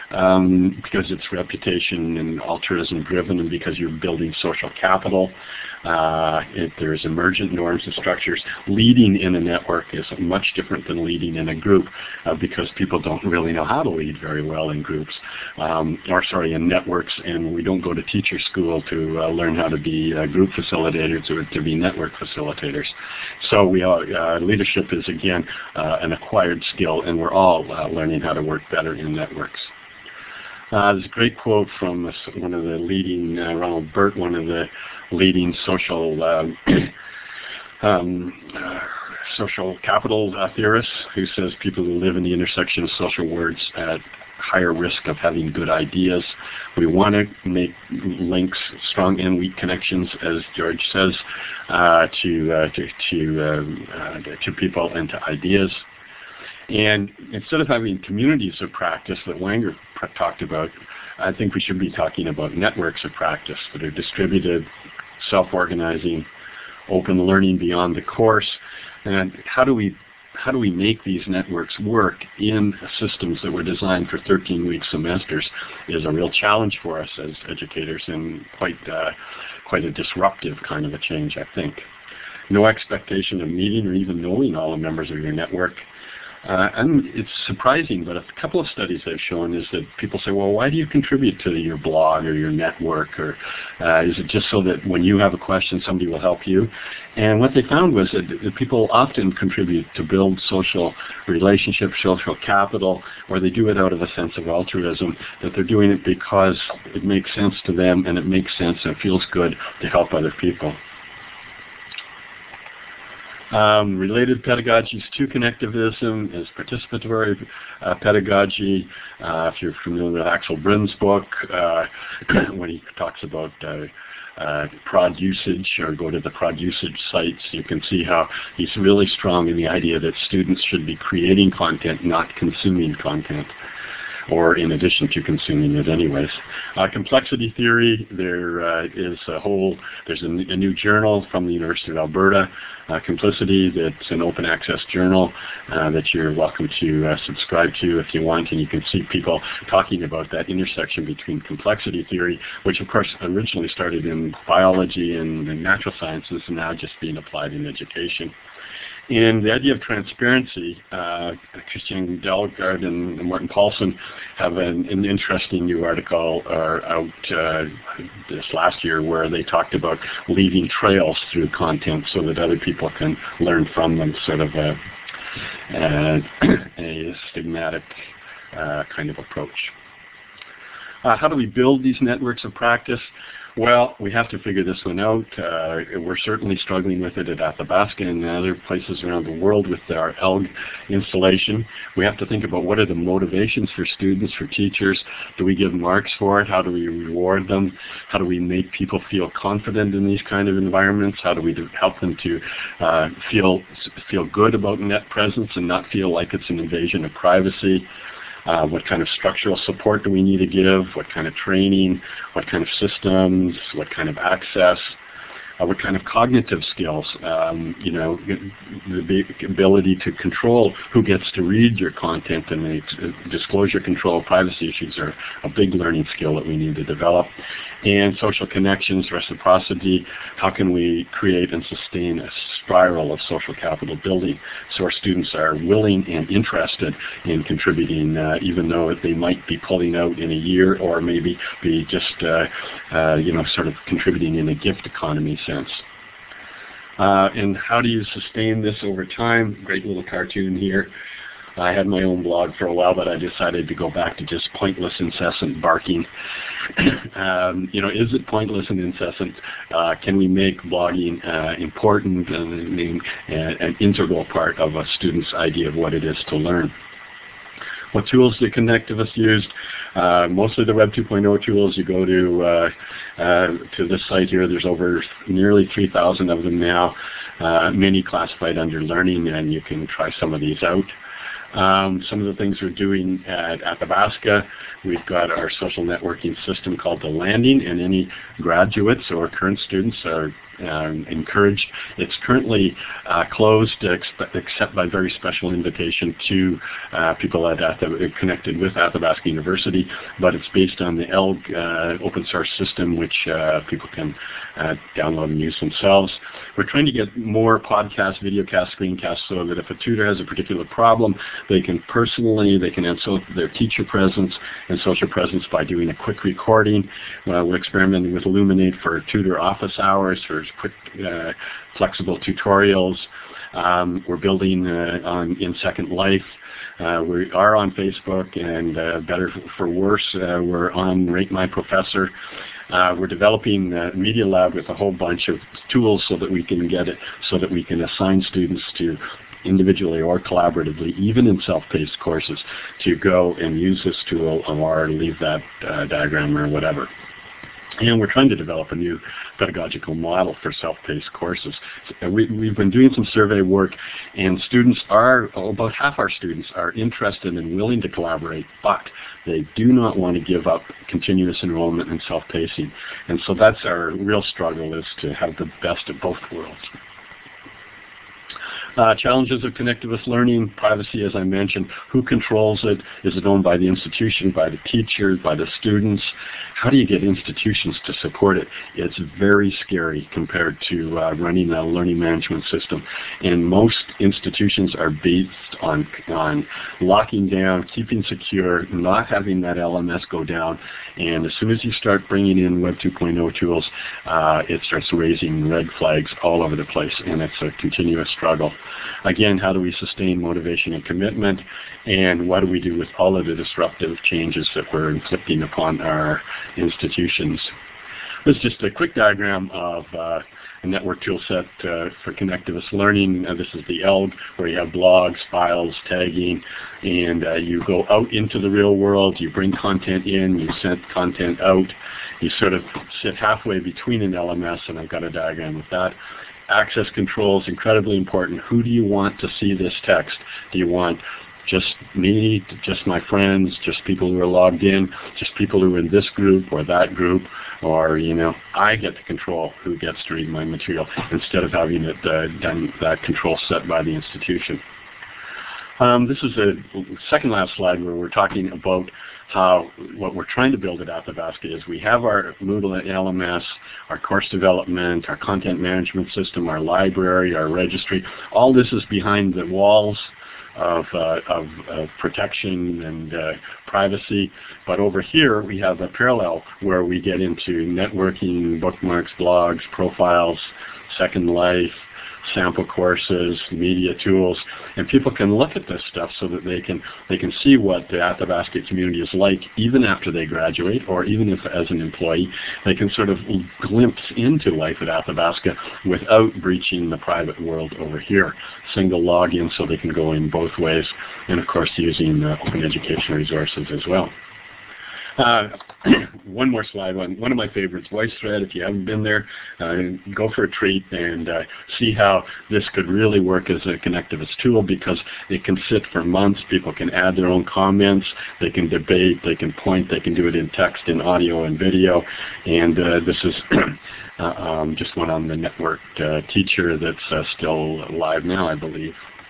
um, because it's reputation and altruism driven, and because you're building social capital. Uh, it, there's emergent norms and structures. Leading in a network is much different than leading in a group, uh, because people don't really know how to lead very well in groups, um, or sorry, in networks, and we don't go to teacher school to uh, learn how to be uh, group facilitators or to be network facilitators. So we are, uh, leadership is, again, uh, an acquired skill, and we're all uh, learning how to work better in networks. Uh, there's a great quote from one of the leading, uh, Ronald Burt, one of the leading social um, um, uh, social capital uh, theorists, who says people who live in the intersection of social words at higher risk of having good ideas. We want to make links, strong and weak connections, as George says, uh, to, uh, to, to, um, uh, to people and to ideas. And instead of having communities of practice that Wenger talked about, I think we should be talking about networks of practice that are distributed, self-organizing, open learning beyond the course. And how do we how do we make these networks work in systems that were designed for thirteen-week semesters is a real challenge for us as educators, and quite uh, quite a disruptive kind of a change, I think. No expectation of meeting or even knowing all the members of your network. Uh, and it's surprising, but a couple of studies I've shown is that people say, well, why do you contribute to your blog or your network? Or uh, is it just so that when you have a question, somebody will help you? And what they found was that, that people often contribute to build social relationships, social capital, or they do it out of a sense of altruism, that they're doing it because it makes sense to them and it makes sense and it feels good to help other people. Um, related pedagogies to connectivism is participatory uh, pedagogy. Uh, if you're familiar with Axel Brun's book, uh, when he talks about uh, uh, prod usage, or go to the prod usage sites, you can see how he's really strong in the idea that students should be creating content, not consuming content, or in addition to consuming it anyways. Uh, complexity theory, there uh, is a whole, there's a, a new journal from the University of Alberta, uh, Complicity, that's an open access journal uh, that you're welcome to uh, subscribe to if you want, and you can see people talking about that intersection between complexity theory, which of course originally started in biology and, and natural sciences, and now just being applied in education. And the idea of transparency, uh, Christian Dalgaard and Morten Paulson have an, an interesting new article uh, out uh, this last year where they talked about leaving trails through content so that other people can learn from them, sort of a, a, a stigmatic uh, kind of approach. Uh, how do we build these networks of practice? Well, we have to figure this one out. Uh, we're certainly struggling with it at Athabasca and other places around the world with our E L G installation. We have to think about what are the motivations for students, for teachers. Do we give marks for it? How do we reward them? How do we make people feel confident in these kind of environments? How do we do, help them to uh, feel, feel good about net presence and not feel like it's an invasion of privacy? Uh, what kind of structural support do we need to give? What kind of training? What kind of systems? What kind of access? Uh, what kind of cognitive skills? Um, you know, the ability to control who gets to read your content, and the disclosure control, privacy issues are a big learning skill that we need to develop. And social connections, reciprocity, how can we create and sustain a spiral of social capital building so our students are willing and interested in contributing, uh, even though they might be pulling out in a year, or maybe be just, uh, uh, you know, sort of contributing in a gift economy sense. Uh, and how do you sustain this over time? Great little cartoon here. I had my own blog for a while, but I decided to go back to just pointless, incessant barking. um, you know, is it pointless and incessant? Uh, can we make blogging uh, important and uh, an integral part of a student's idea of what it is to learn? What tools do Connectivists use? Uh, mostly the Web two point oh tools. You go to uh, uh, to this site here. There's over nearly three thousand of them now, uh, many classified under learning, and you can try some of these out. Um, some of the things we're doing at Athabasca, we've got our social networking system called The Landing, and any graduates or current students are um, encouraged. It's currently uh, closed except by very special invitation to uh, people at Atha- connected with Athabasca University, but it's based on the E L G uh, open source system, which uh, people can uh, download and use themselves. We're trying to get more podcasts, videocasts, screencasts, so that if a tutor has a particular problem, they can personally, they can answer their teacher presence and social presence by doing a quick recording. Uh, we're experimenting with Elluminate for tutor office hours, for quick, uh, flexible tutorials. Um, we're building uh, on in Second Life. Uh, we are on Facebook, and uh, better for worse, uh, we're on Rate My Professor. Uh, we're developing uh, Media Lab with a whole bunch of tools so that we can get it, so that we can assign students to individually or collaboratively, even in self-paced courses, to go and use this tool or leave that uh, diagram or whatever. And we're trying to develop a new pedagogical model for self-paced courses. So we, we've been doing some survey work, and students are, oh, about half our students are interested and willing to collaborate, but they do not want to give up continuous enrollment and self-pacing. And so that's our real struggle, is to have the best of both worlds. Uh, challenges of connectivist learning, privacy, as I mentioned. Who controls it? Is it owned by the institution, by the teachers, by the students? How do you get institutions to support it? It's very scary compared to uh, running a learning management system. And most institutions are based on, on locking down, keeping secure, not having that L M S go down. And as soon as you start bringing in Web two point oh tools, uh, it starts raising red flags all over the place, and it's a continuous struggle. Again, how do we sustain motivation and commitment, and what do we do with all of the disruptive changes that we're inflicting upon our institutions? This is just a quick diagram of uh, a network tool set uh, for connectivist learning. Uh, this is the E L G, where you have blogs, files, tagging, and uh, you go out into the real world, you bring content in, you send content out, you sort of sit halfway between an L M S, and I've got a diagram of that. Access control is incredibly important. Who do you want to see this text? Do you want just me, just my friends, just people who are logged in, just people who are in this group or that group, or, you know, I get to control who gets to read my material instead of having it uh, done, that control set by the institution. Um, this is a second last slide where we're talking about how what we're trying to build at Athabasca is we have our Moodle L M S, our course development, our content management system, our library, our registry. All this is behind the walls of, uh, of, of protection and uh, privacy. But over here we have a parallel where we get into networking, bookmarks, blogs, profiles, Second Life, sample courses, media tools, and people can look at this stuff so that they can they can see what the Athabasca community is like even after they graduate, or even if as an employee they can sort of glimpse into life at Athabasca without breaching the private world over here. Single login so they can go in both ways, and of course using uh, open education resources as well. Uh, one more slide. One, one of my favorites, VoiceThread. If you haven't been there, uh, go for a treat and uh, see how this could really work as a connectivist tool, because it can sit for months. People can add their own comments. They can debate. They can point. They can do it in text, in audio, and video. And uh, this is uh, um, just one on the networked uh, teacher that's uh, still live now, I believe.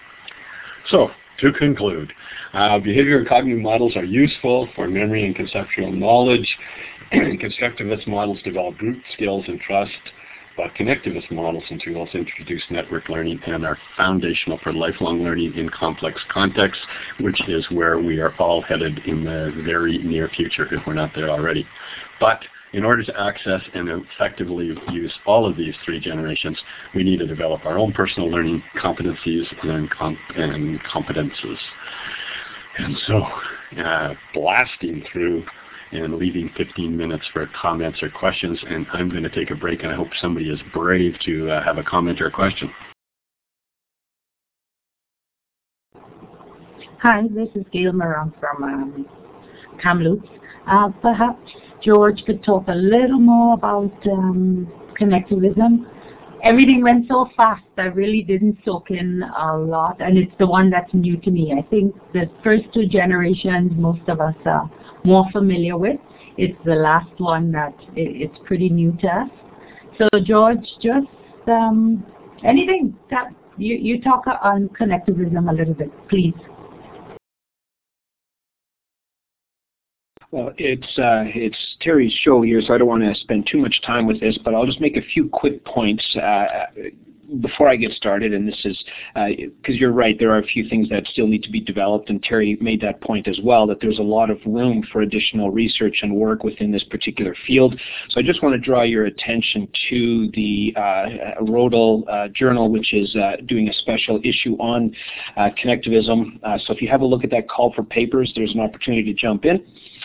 So, to conclude, uh, behavioral and cognitive models are useful for memory and conceptual knowledge. Constructivist models develop group skills and trust, but connectivist models and tools introduce network learning and are foundational for lifelong learning in complex contexts, which is where we are all headed in the very near future if we're not there already. But in order to access and effectively use all of these three generations, we need to develop our own personal learning competencies and, comp and competences. And so, uh, blasting through and leaving fifteen minutes for comments or questions, and I'm going to take a break, and I hope somebody is brave to uh, have a comment or a question. Hi, this is Gail Moran from um, Kamloops. Uh, perhaps George could talk a little more about um, connectivism. Everything went so fast, I really didn't soak in a lot, and it's the one that's new to me. I think the first two generations most of us are more familiar with. It's the last one that it's pretty new to us. So George, just um, anything that you, you talk on connectivism a little bit, please. Well, it's uh, it's Terry's show here, so I don't want to spend too much time with this, but I'll just make a few quick points uh, before I get started. And this is because uh, you're right, there are a few things that still need to be developed, and Terry made that point as well, that there's a lot of room for additional research and work within this particular field. So I just want to draw your attention to the uh, Rodel uh, Journal, which is uh, doing a special issue on uh, connectivism. Uh, so if you have a look at that call for papers, there's an opportunity to jump in.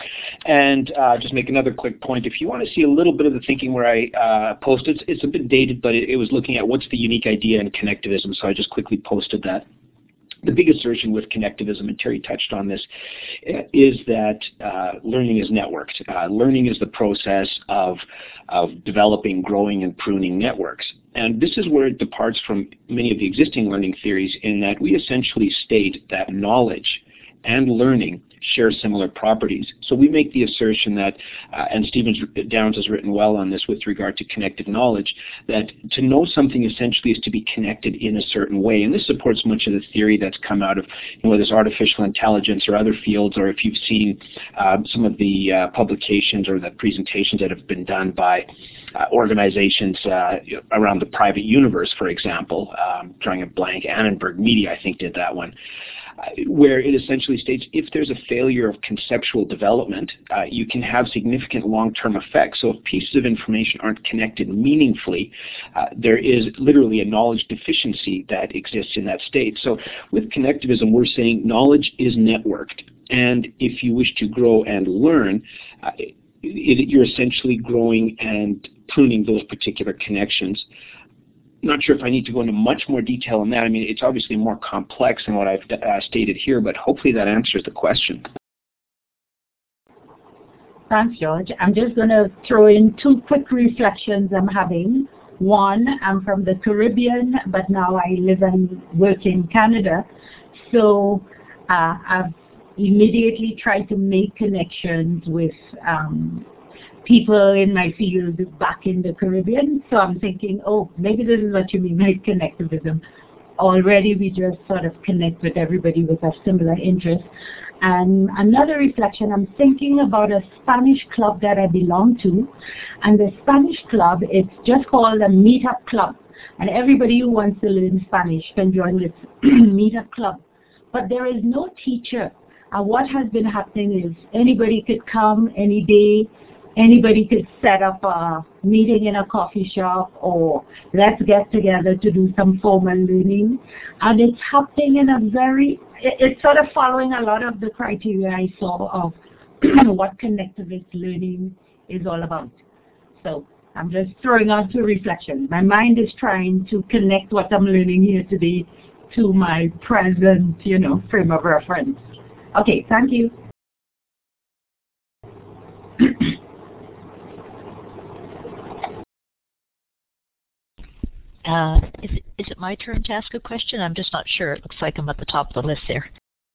And uh, just make another quick point. If you want to see a little bit of the thinking where I uh, posted, it's, it's a bit dated, but it, it was looking at what's the unique idea in connectivism, so I just quickly posted that. The big assertion with connectivism, and Terry touched on this, is that uh, learning is networked. Uh, learning is the process of, of developing, growing, and pruning networks. And this is where it departs from many of the existing learning theories, in that we essentially state that knowledge and learning share similar properties. So we make the assertion that, uh, and Stephen Downes has written well on this with regard to connected knowledge, that to know something essentially is to be connected in a certain way. And this supports much of the theory that's come out of, you know, whether it's artificial intelligence or other fields, or if you've seen uh, some of the uh, publications or the presentations that have been done by uh, organizations uh, around the private universe, for example. Um, drawing a blank, Annenberg Media, I think, did that one. Uh, where it essentially states if there's a failure of conceptual development, uh, you can have significant long-term effects. So if pieces of information aren't connected meaningfully, uh, there is literally a knowledge deficiency that exists in that state. So with connectivism, we're saying knowledge is networked. And if you wish to grow and learn, uh, it, it, you're essentially growing and pruning those particular connections. Not sure if I need to go into much more detail on that. I mean, it's obviously more complex than what I've uh, stated here, but hopefully that answers the question. Thanks, George. I'm just going to throw in two quick reflections I'm having. One, I'm from the Caribbean, but now I live and work in Canada. So uh, I've immediately tried to make connections with um, people in my field back in the Caribbean. So I'm thinking, oh, maybe this is what you mean by connectivism. Already we just sort of connect with everybody with a similar interest. And another reflection, I'm thinking about a Spanish club that I belong to. And the Spanish club, it's just called a meetup club. And everybody who wants to learn Spanish can join this meetup club. But there is no teacher. And what has been happening is anybody could come any day. Anybody could set up a meeting in a coffee shop, or let's get together to do some formal learning. And it's happening in a very, it's sort of following a lot of the criteria I saw of what connectivist learning is all about. So I'm just throwing out two reflections. My mind is trying to connect what I'm learning here today to my present, you know, frame of reference. Okay, thank you. Uh, is, it, is it my turn to ask a question? I'm just not sure. It looks like I'm at the top of the list there.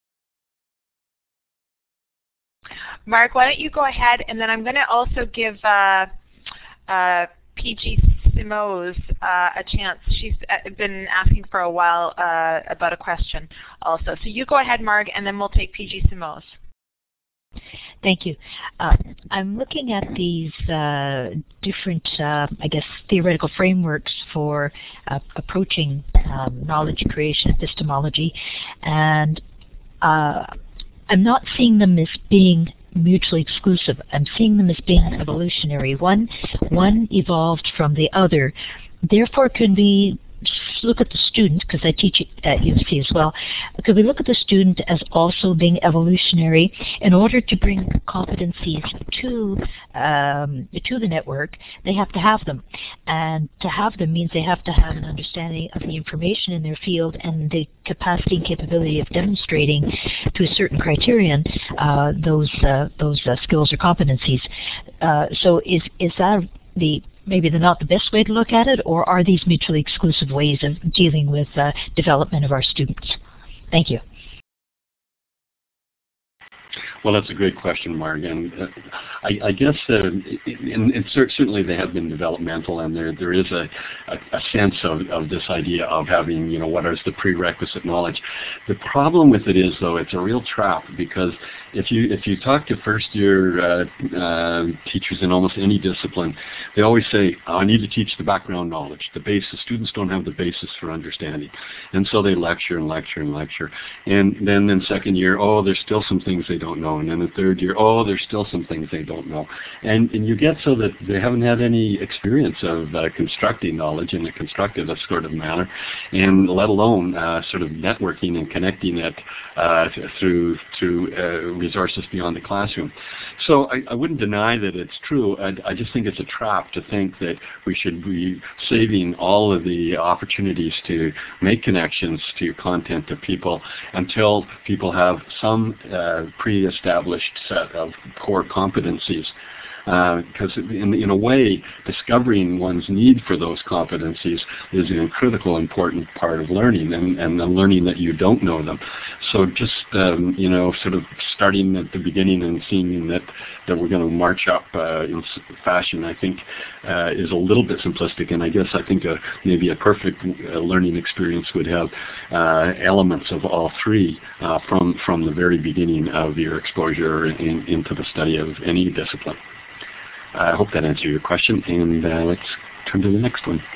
Mark, why don't you go ahead, and then I'm going to also give uh, uh, P G Simoes uh, a chance. She's been asking for a while uh, about a question also. So you go ahead, Mark, and then we'll take P G Simoes. Thank you. Uh, I'm looking at these uh, different, uh, I guess, theoretical frameworks for uh, approaching um, knowledge creation, epistemology, and uh, I'm not seeing them as being mutually exclusive. I'm seeing them as being evolutionary. One, one evolved from the other. Therefore, can we look at the student, because I teach at U C as well, could we look at the student as also being evolutionary in order to bring competencies to um, to the network? They have to have them, and to have them means they have to have an understanding of the information in their field and the capacity and capability of demonstrating to a certain criterion uh, those uh, those uh, skills or competencies. Uh, so is is that the maybe they're not the best way to look at it, or are these mutually exclusive ways of dealing with uh, development of our students? Thank you. Well, that's a great question, Mark. And uh, I, I guess, uh, and, and certainly they have been developmental, and there there is a, a, a sense of, of this idea of having, you know, what is the prerequisite knowledge. The problem with it is, though, it's a real trap, because if you if you talk to first-year uh, uh, teachers in almost any discipline, they always say, oh, I need to teach the background knowledge, the basis. Students don't have the basis for understanding. And so they lecture and lecture and lecture. And then in second year, oh, there's still some things they don't know. And then the third year, oh, there's still some things they don't know. And, and you get so that they haven't had any experience of uh, constructing knowledge in a constructive sort of manner, and let alone uh, sort of networking and connecting it uh, through, through uh, resources beyond the classroom. So I, I wouldn't deny that it's true. I, I just think it's a trap to think that we should be saving all of the opportunities to make connections to content, to people, until people have some uh, pre-established set of core competencies. Because uh, in, in a way, discovering one's need for those competencies is a critical, important part of learning, and, and the learning that you don't know them. So just, um, you know, sort of starting at the beginning and seeing that, that we're going to march up uh, in fashion, I think, uh, is a little bit simplistic. And I guess I think a, maybe a perfect uh, learning experience would have uh, elements of all three uh, from, from the very beginning of your exposure in, into the study of any discipline. I hope that answered your question, and uh, let's turn to the next one.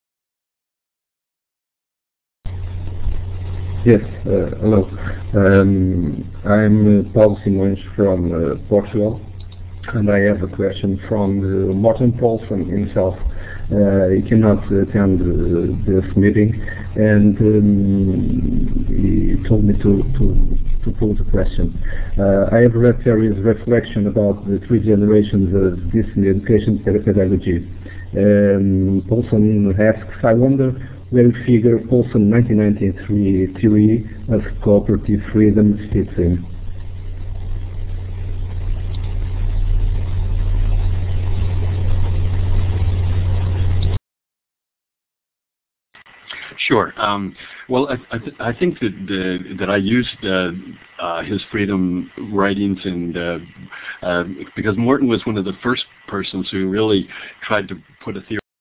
Yes, uh, hello. Um, I'm uh, Paulo Simões from uh, Portugal, and I have a question from uh, Morten Paulson himself. Uh, he cannot attend uh, this meeting, and um, he told me to, to, to pose a question. Uh, I have read Terry's reflection about the three generations of Disney education pedagogy. Um, Paulson asks, I wonder where you figure Paulson nineteen ninety-three theory of cooperative freedom fits in. Sure. Um, well, I, I, th I think that the, that I used uh, uh, his freedom writings, and uh, uh, because Morton was one of the first persons who really tried to put a theory.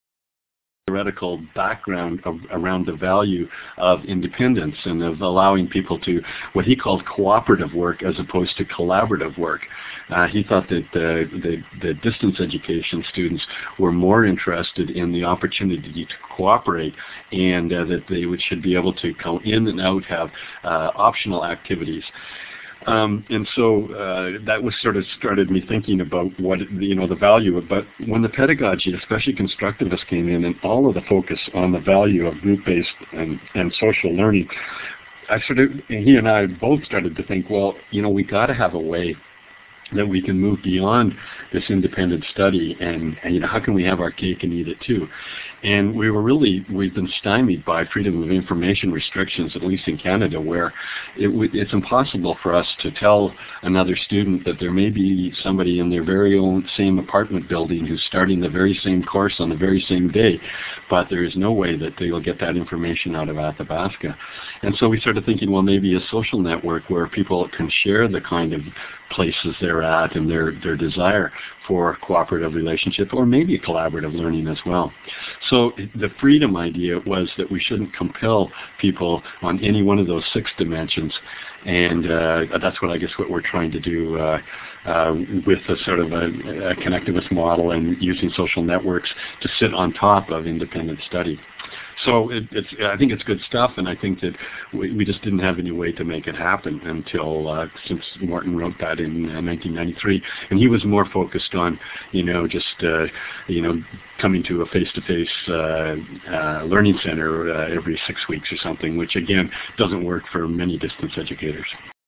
Theoretical background of, around the value of independence and of allowing people to what he called cooperative work as opposed to collaborative work. Uh, he thought that the, the, the distance education students were more interested in the opportunity to cooperate, and uh, that they would, should be able to go in and out, have uh, optional activities. Um, and so uh, that was sort of started me thinking about what, you know, the value of, but when the pedagogy, especially constructivists, came in and all of the focus on the value of group-based and, and social learning, I sort of, and he and I both started to think, well, you know, we got to have a way that we can move beyond this independent study, and, and you know, how can we have our cake and eat it too? And we were really, we've been stymied by freedom of information restrictions, at least in Canada, where it w it's impossible for us to tell another student that there may be somebody in their very own same apartment building who's starting the very same course on the very same day, but there is no way that they will get that information out of Athabasca. And so we started thinking, well, maybe a social network where people can share the kind of places they're at and their, their desire for cooperative relationship, or maybe collaborative learning as well. So the freedom idea was that we shouldn't compel people on any one of those six dimensions, and uh, that's what I guess what we're trying to do uh, uh, with a sort of a, a connectivist model and using social networks to sit on top of independent study. So it, it's, I think it's good stuff, and I think that we, we just didn't have any way to make it happen until uh, since Morton wrote that in uh, nineteen ninety-three, and he was more focused on, you know, just uh, you know, coming to a face-to-face uh, uh, learning center uh, every six weeks or something, which again doesn't work for many distance educators.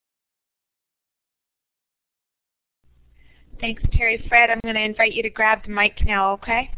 Thanks, Terry. Fred, I'm going to invite you to grab the mic now, okay?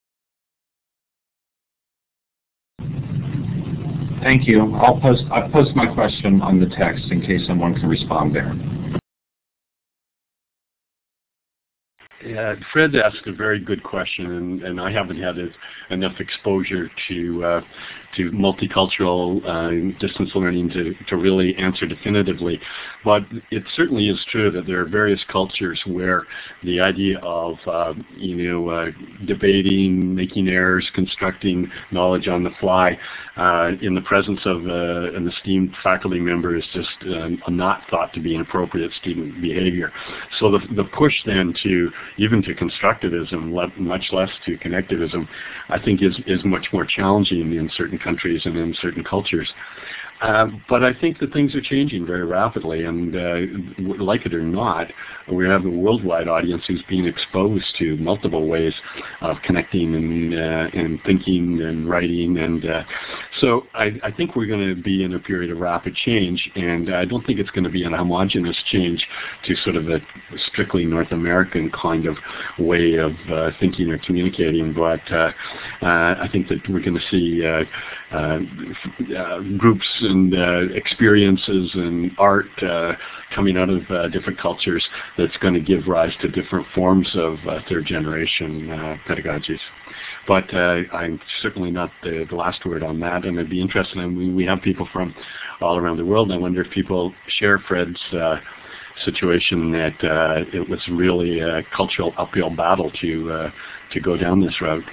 Thank you. I'll post, I'll post my question on the text in case someone can respond there. Yeah, Fred asked a very good question, and, and I haven't had a, enough exposure to uh, to multicultural uh, distance learning to, to really answer definitively. But it certainly is true that there are various cultures where the idea of uh, you know uh, debating, making errors, constructing knowledge on the fly uh, in the presence of uh, an esteemed faculty member is just uh, not thought to be an appropriate student behavior. So the the push then to even to constructivism, much less to connectivism, I think is, is much more challenging in certain countries and in certain cultures. Uh, but I think that things are changing very rapidly, and uh, like it or not, we have a worldwide audience who's being exposed to multiple ways of connecting and, uh, and thinking and writing, and uh, so I, I think we're going to be in a period of rapid change, and I don't think it's going to be an homogeneous change to sort of a strictly North American kind of way of uh, thinking or communicating, but uh, uh, I think that we're going to see uh, uh, uh, groups and uh, experiences and art uh, coming out of uh, different cultures that's going to give rise to different forms of uh, third generation uh, pedagogies. But uh, I'm certainly not the, the last word on that, and I'd be interested. I mean, we have people from all around the world, and I wonder if people share Fred's uh, situation that uh, it was really a cultural uphill battle to uh, to go down this route.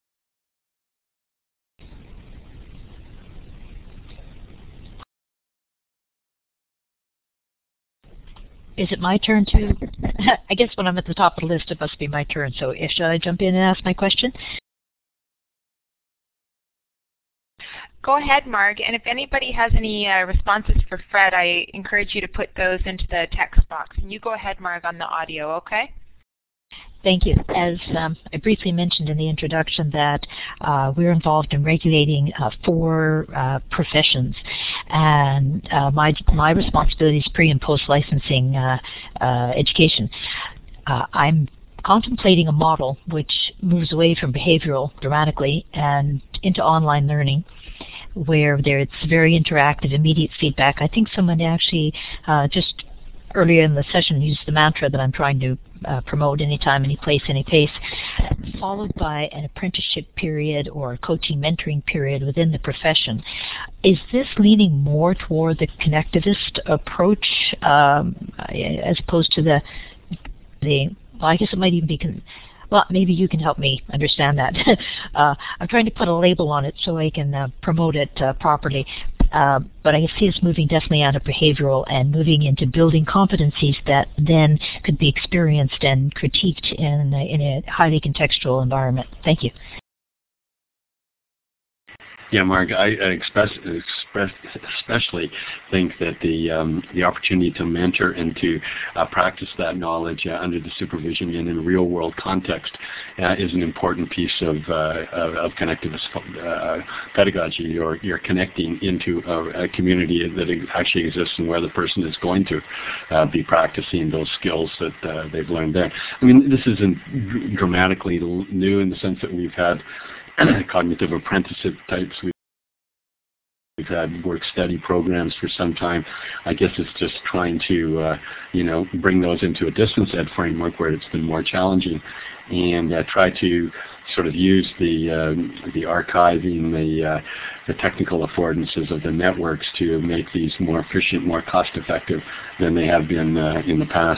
Is it my turn to? I guess when I'm at the top of the list, it must be my turn. So should I jump in and ask my question? Go ahead, Marg. And if anybody has any uh, responses for Fred, I encourage you to put those into the text box. And you go ahead, Marg, on the audio, okay? Thank you. As um, I briefly mentioned in the introduction that uh, we're involved in regulating uh, four uh, professions, and uh, my, my responsibility is pre- and post-licensing uh, uh, education. Uh, I'm contemplating a model which moves away from behavioral dramatically and into online learning, where there it's very interactive, immediate feedback. I think someone actually uh, just earlier in the session used the mantra that I'm trying to uh, promote: anytime, any place, any pace, followed by an apprenticeship period or a coaching mentoring period within the profession. Is this leaning more toward the connectivist approach um, as opposed to the, the, well, I guess it might even be, con well, maybe you can help me understand that. uh, I'm trying to put a label on it so I can uh, promote it uh, properly. Uh, but I see us moving definitely out of behavioral and moving into building competencies that then could be experienced and critiqued in, uh, in a highly contextual environment. Thank you. Yeah, Mark, I express, express, especially think that the um, the opportunity to mentor and to uh, practice that knowledge uh, under the supervision in a real-world context uh, is an important piece of uh, of, of connectivist uh, pedagogy. You're, you're connecting into a, a community that actually exists and where the person is going to uh, be practicing those skills that uh, they've learned there. I mean, this isn't dramatically new in the sense that we've had cognitive apprenticeship types. We've had work-study programs for some time. I guess it's just trying to, uh, you know, bring those into a distance ed framework where it's been more challenging, and uh, try to sort of use the uh, the archiving, the uh, the technical affordances of the networks to make these more efficient, more cost-effective than they have been uh, in the past.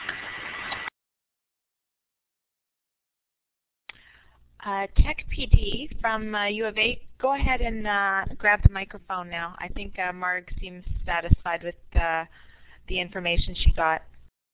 Uh, TechPD from uh, U of A, go ahead and uh, grab the microphone now. I think uh, Marg seems satisfied with uh, the information she got.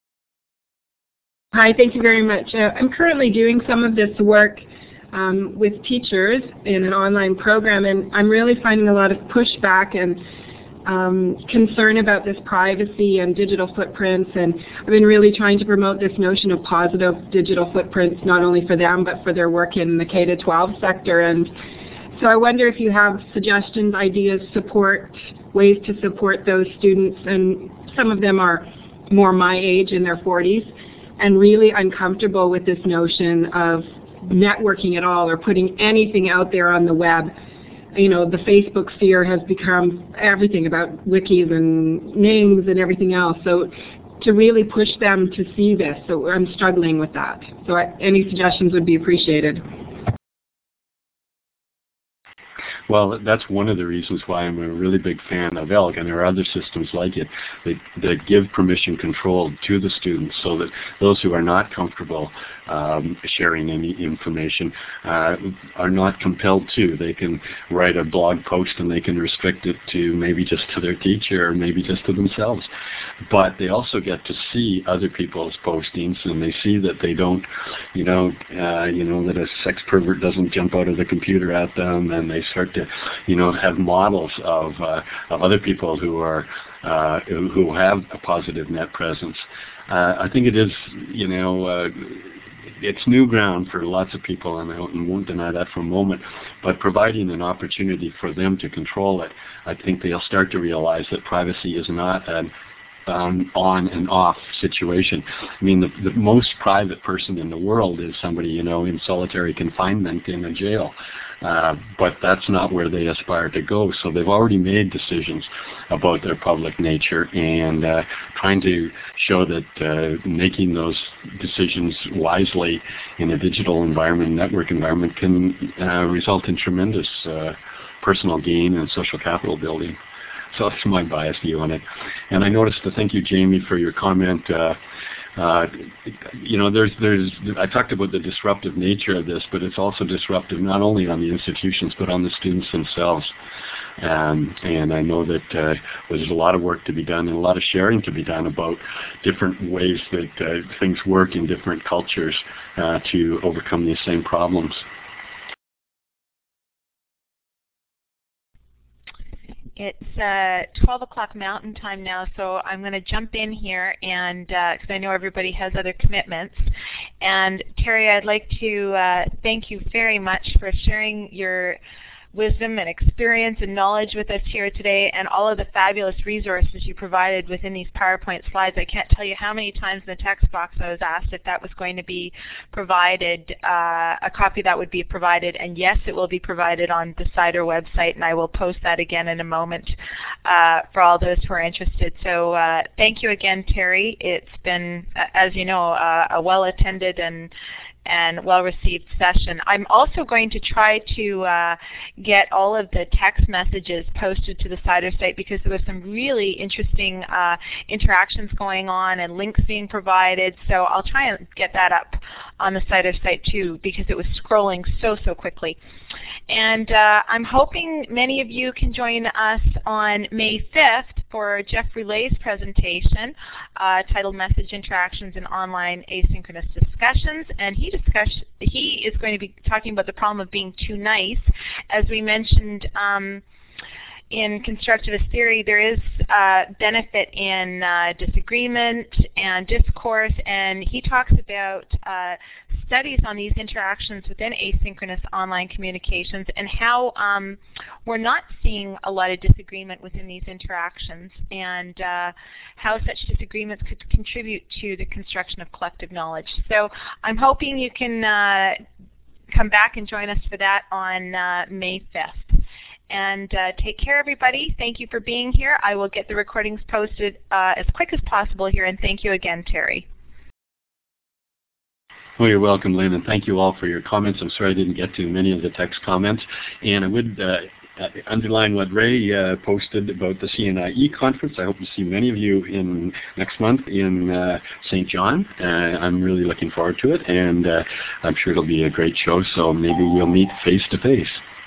Hi, thank you very much. Uh, I'm currently doing some of this work um, with teachers in an online program, and I'm really finding a lot of pushback and Um, concern about this privacy and digital footprints, and I've been really trying to promote this notion of positive digital footprints, not only for them but for their work in the K to twelve sector. And so I wonder if you have suggestions, ideas, support, ways to support those students, and some of them are more my age, in their forties, and really uncomfortable with this notion of networking at all or putting anything out there on the web. You know, the Facebook sphere has become everything about wikis and names and everything else. So to really push them to see this. So I'm struggling with that. So I, any suggestions would be appreciated. Well, that's one of the reasons why I'm a really big fan of ELK, and there are other systems like it that, that give permission control to the students so that those who are not comfortable um, sharing any information uh, are not compelled to. They can write a blog post and they can restrict it to maybe just to their teacher or maybe just to themselves. But they also get to see other people's postings, and they see that they don't, you know, uh, you know, that a sex pervert doesn't jump out of the computer at them, and they start to, you know, have models of uh, of other people who are uh, who, who have a positive net presence. Uh, I think it is, you know, uh, it's new ground for lots of people, and I won't deny that for a moment. But providing an opportunity for them to control it, I think they'll start to realize that privacy is not an Um, on and off situation. I mean, the, the most private person in the world is somebody, you know, in solitary confinement in a jail. Uh, but that's not where they aspire to go. So they've already made decisions about their public nature, and uh, trying to show that uh, making those decisions wisely in a digital environment, network environment, can uh, result in tremendous uh, personal gain and social capital building. So that's my biased view on it. And I noticed, to thank you, Jamie, for your comment. Uh, uh, you know, there's, there's, I talked about the disruptive nature of this, but it's also disruptive not only on the institutions, but on the students themselves. Um, and I know that uh, there's a lot of work to be done and a lot of sharing to be done about different ways that uh, things work in different cultures uh, to overcome these same problems. It's uh, twelve o'clock Mountain Time now, so I'm going to jump in here, and because uh, I know everybody has other commitments. And Terry, I'd like to uh, thank you very much for sharing your wisdom and experience and knowledge with us here today, and all of the fabulous resources you provided within these PowerPoint slides. I can't tell you how many times in the text box I was asked if that was going to be provided, uh, a copy that would be provided, and yes, it will be provided on the CIDR website, and I will post that again in a moment uh, for all those who are interested. So uh, thank you again, Terry. It's been, as you know, uh, a well-attended and and well-received session. I'm also going to try to uh, get all of the text messages posted to the CIDR site, because there was some really interesting uh, interactions going on and links being provided. So I'll try and get that up on the CIDR site too, because it was scrolling so, so quickly. And uh, I'm hoping many of you can join us on May fifth for Jeff Relay's presentation uh, titled Message Interactions in Online Asynchronous Discussions. And he discuss, he is going to be talking about the problem of being too nice. As we mentioned, um, in constructivist theory, there is uh, benefit in uh, disagreement and discourse, and he talks about uh, studies on these interactions within asynchronous online communications, and how um, we're not seeing a lot of disagreement within these interactions, and uh, how such disagreements could contribute to the construction of collective knowledge. So I'm hoping you can uh, come back and join us for that on uh, May fifth. And uh, take care, everybody. Thank you for being here. I will get the recordings posted uh, as quick as possible here, and thank you again, Terry. Well, you're welcome, Lynn, and thank you all for your comments. I'm sorry I didn't get to many of the text comments. And I would uh, underline what Ray uh, posted about the C N I E conference. I hope to see many of you in next month in uh, Saint John. Uh, I'm really looking forward to it, and uh, I'm sure it'll be a great show, so maybe we'll meet face to face.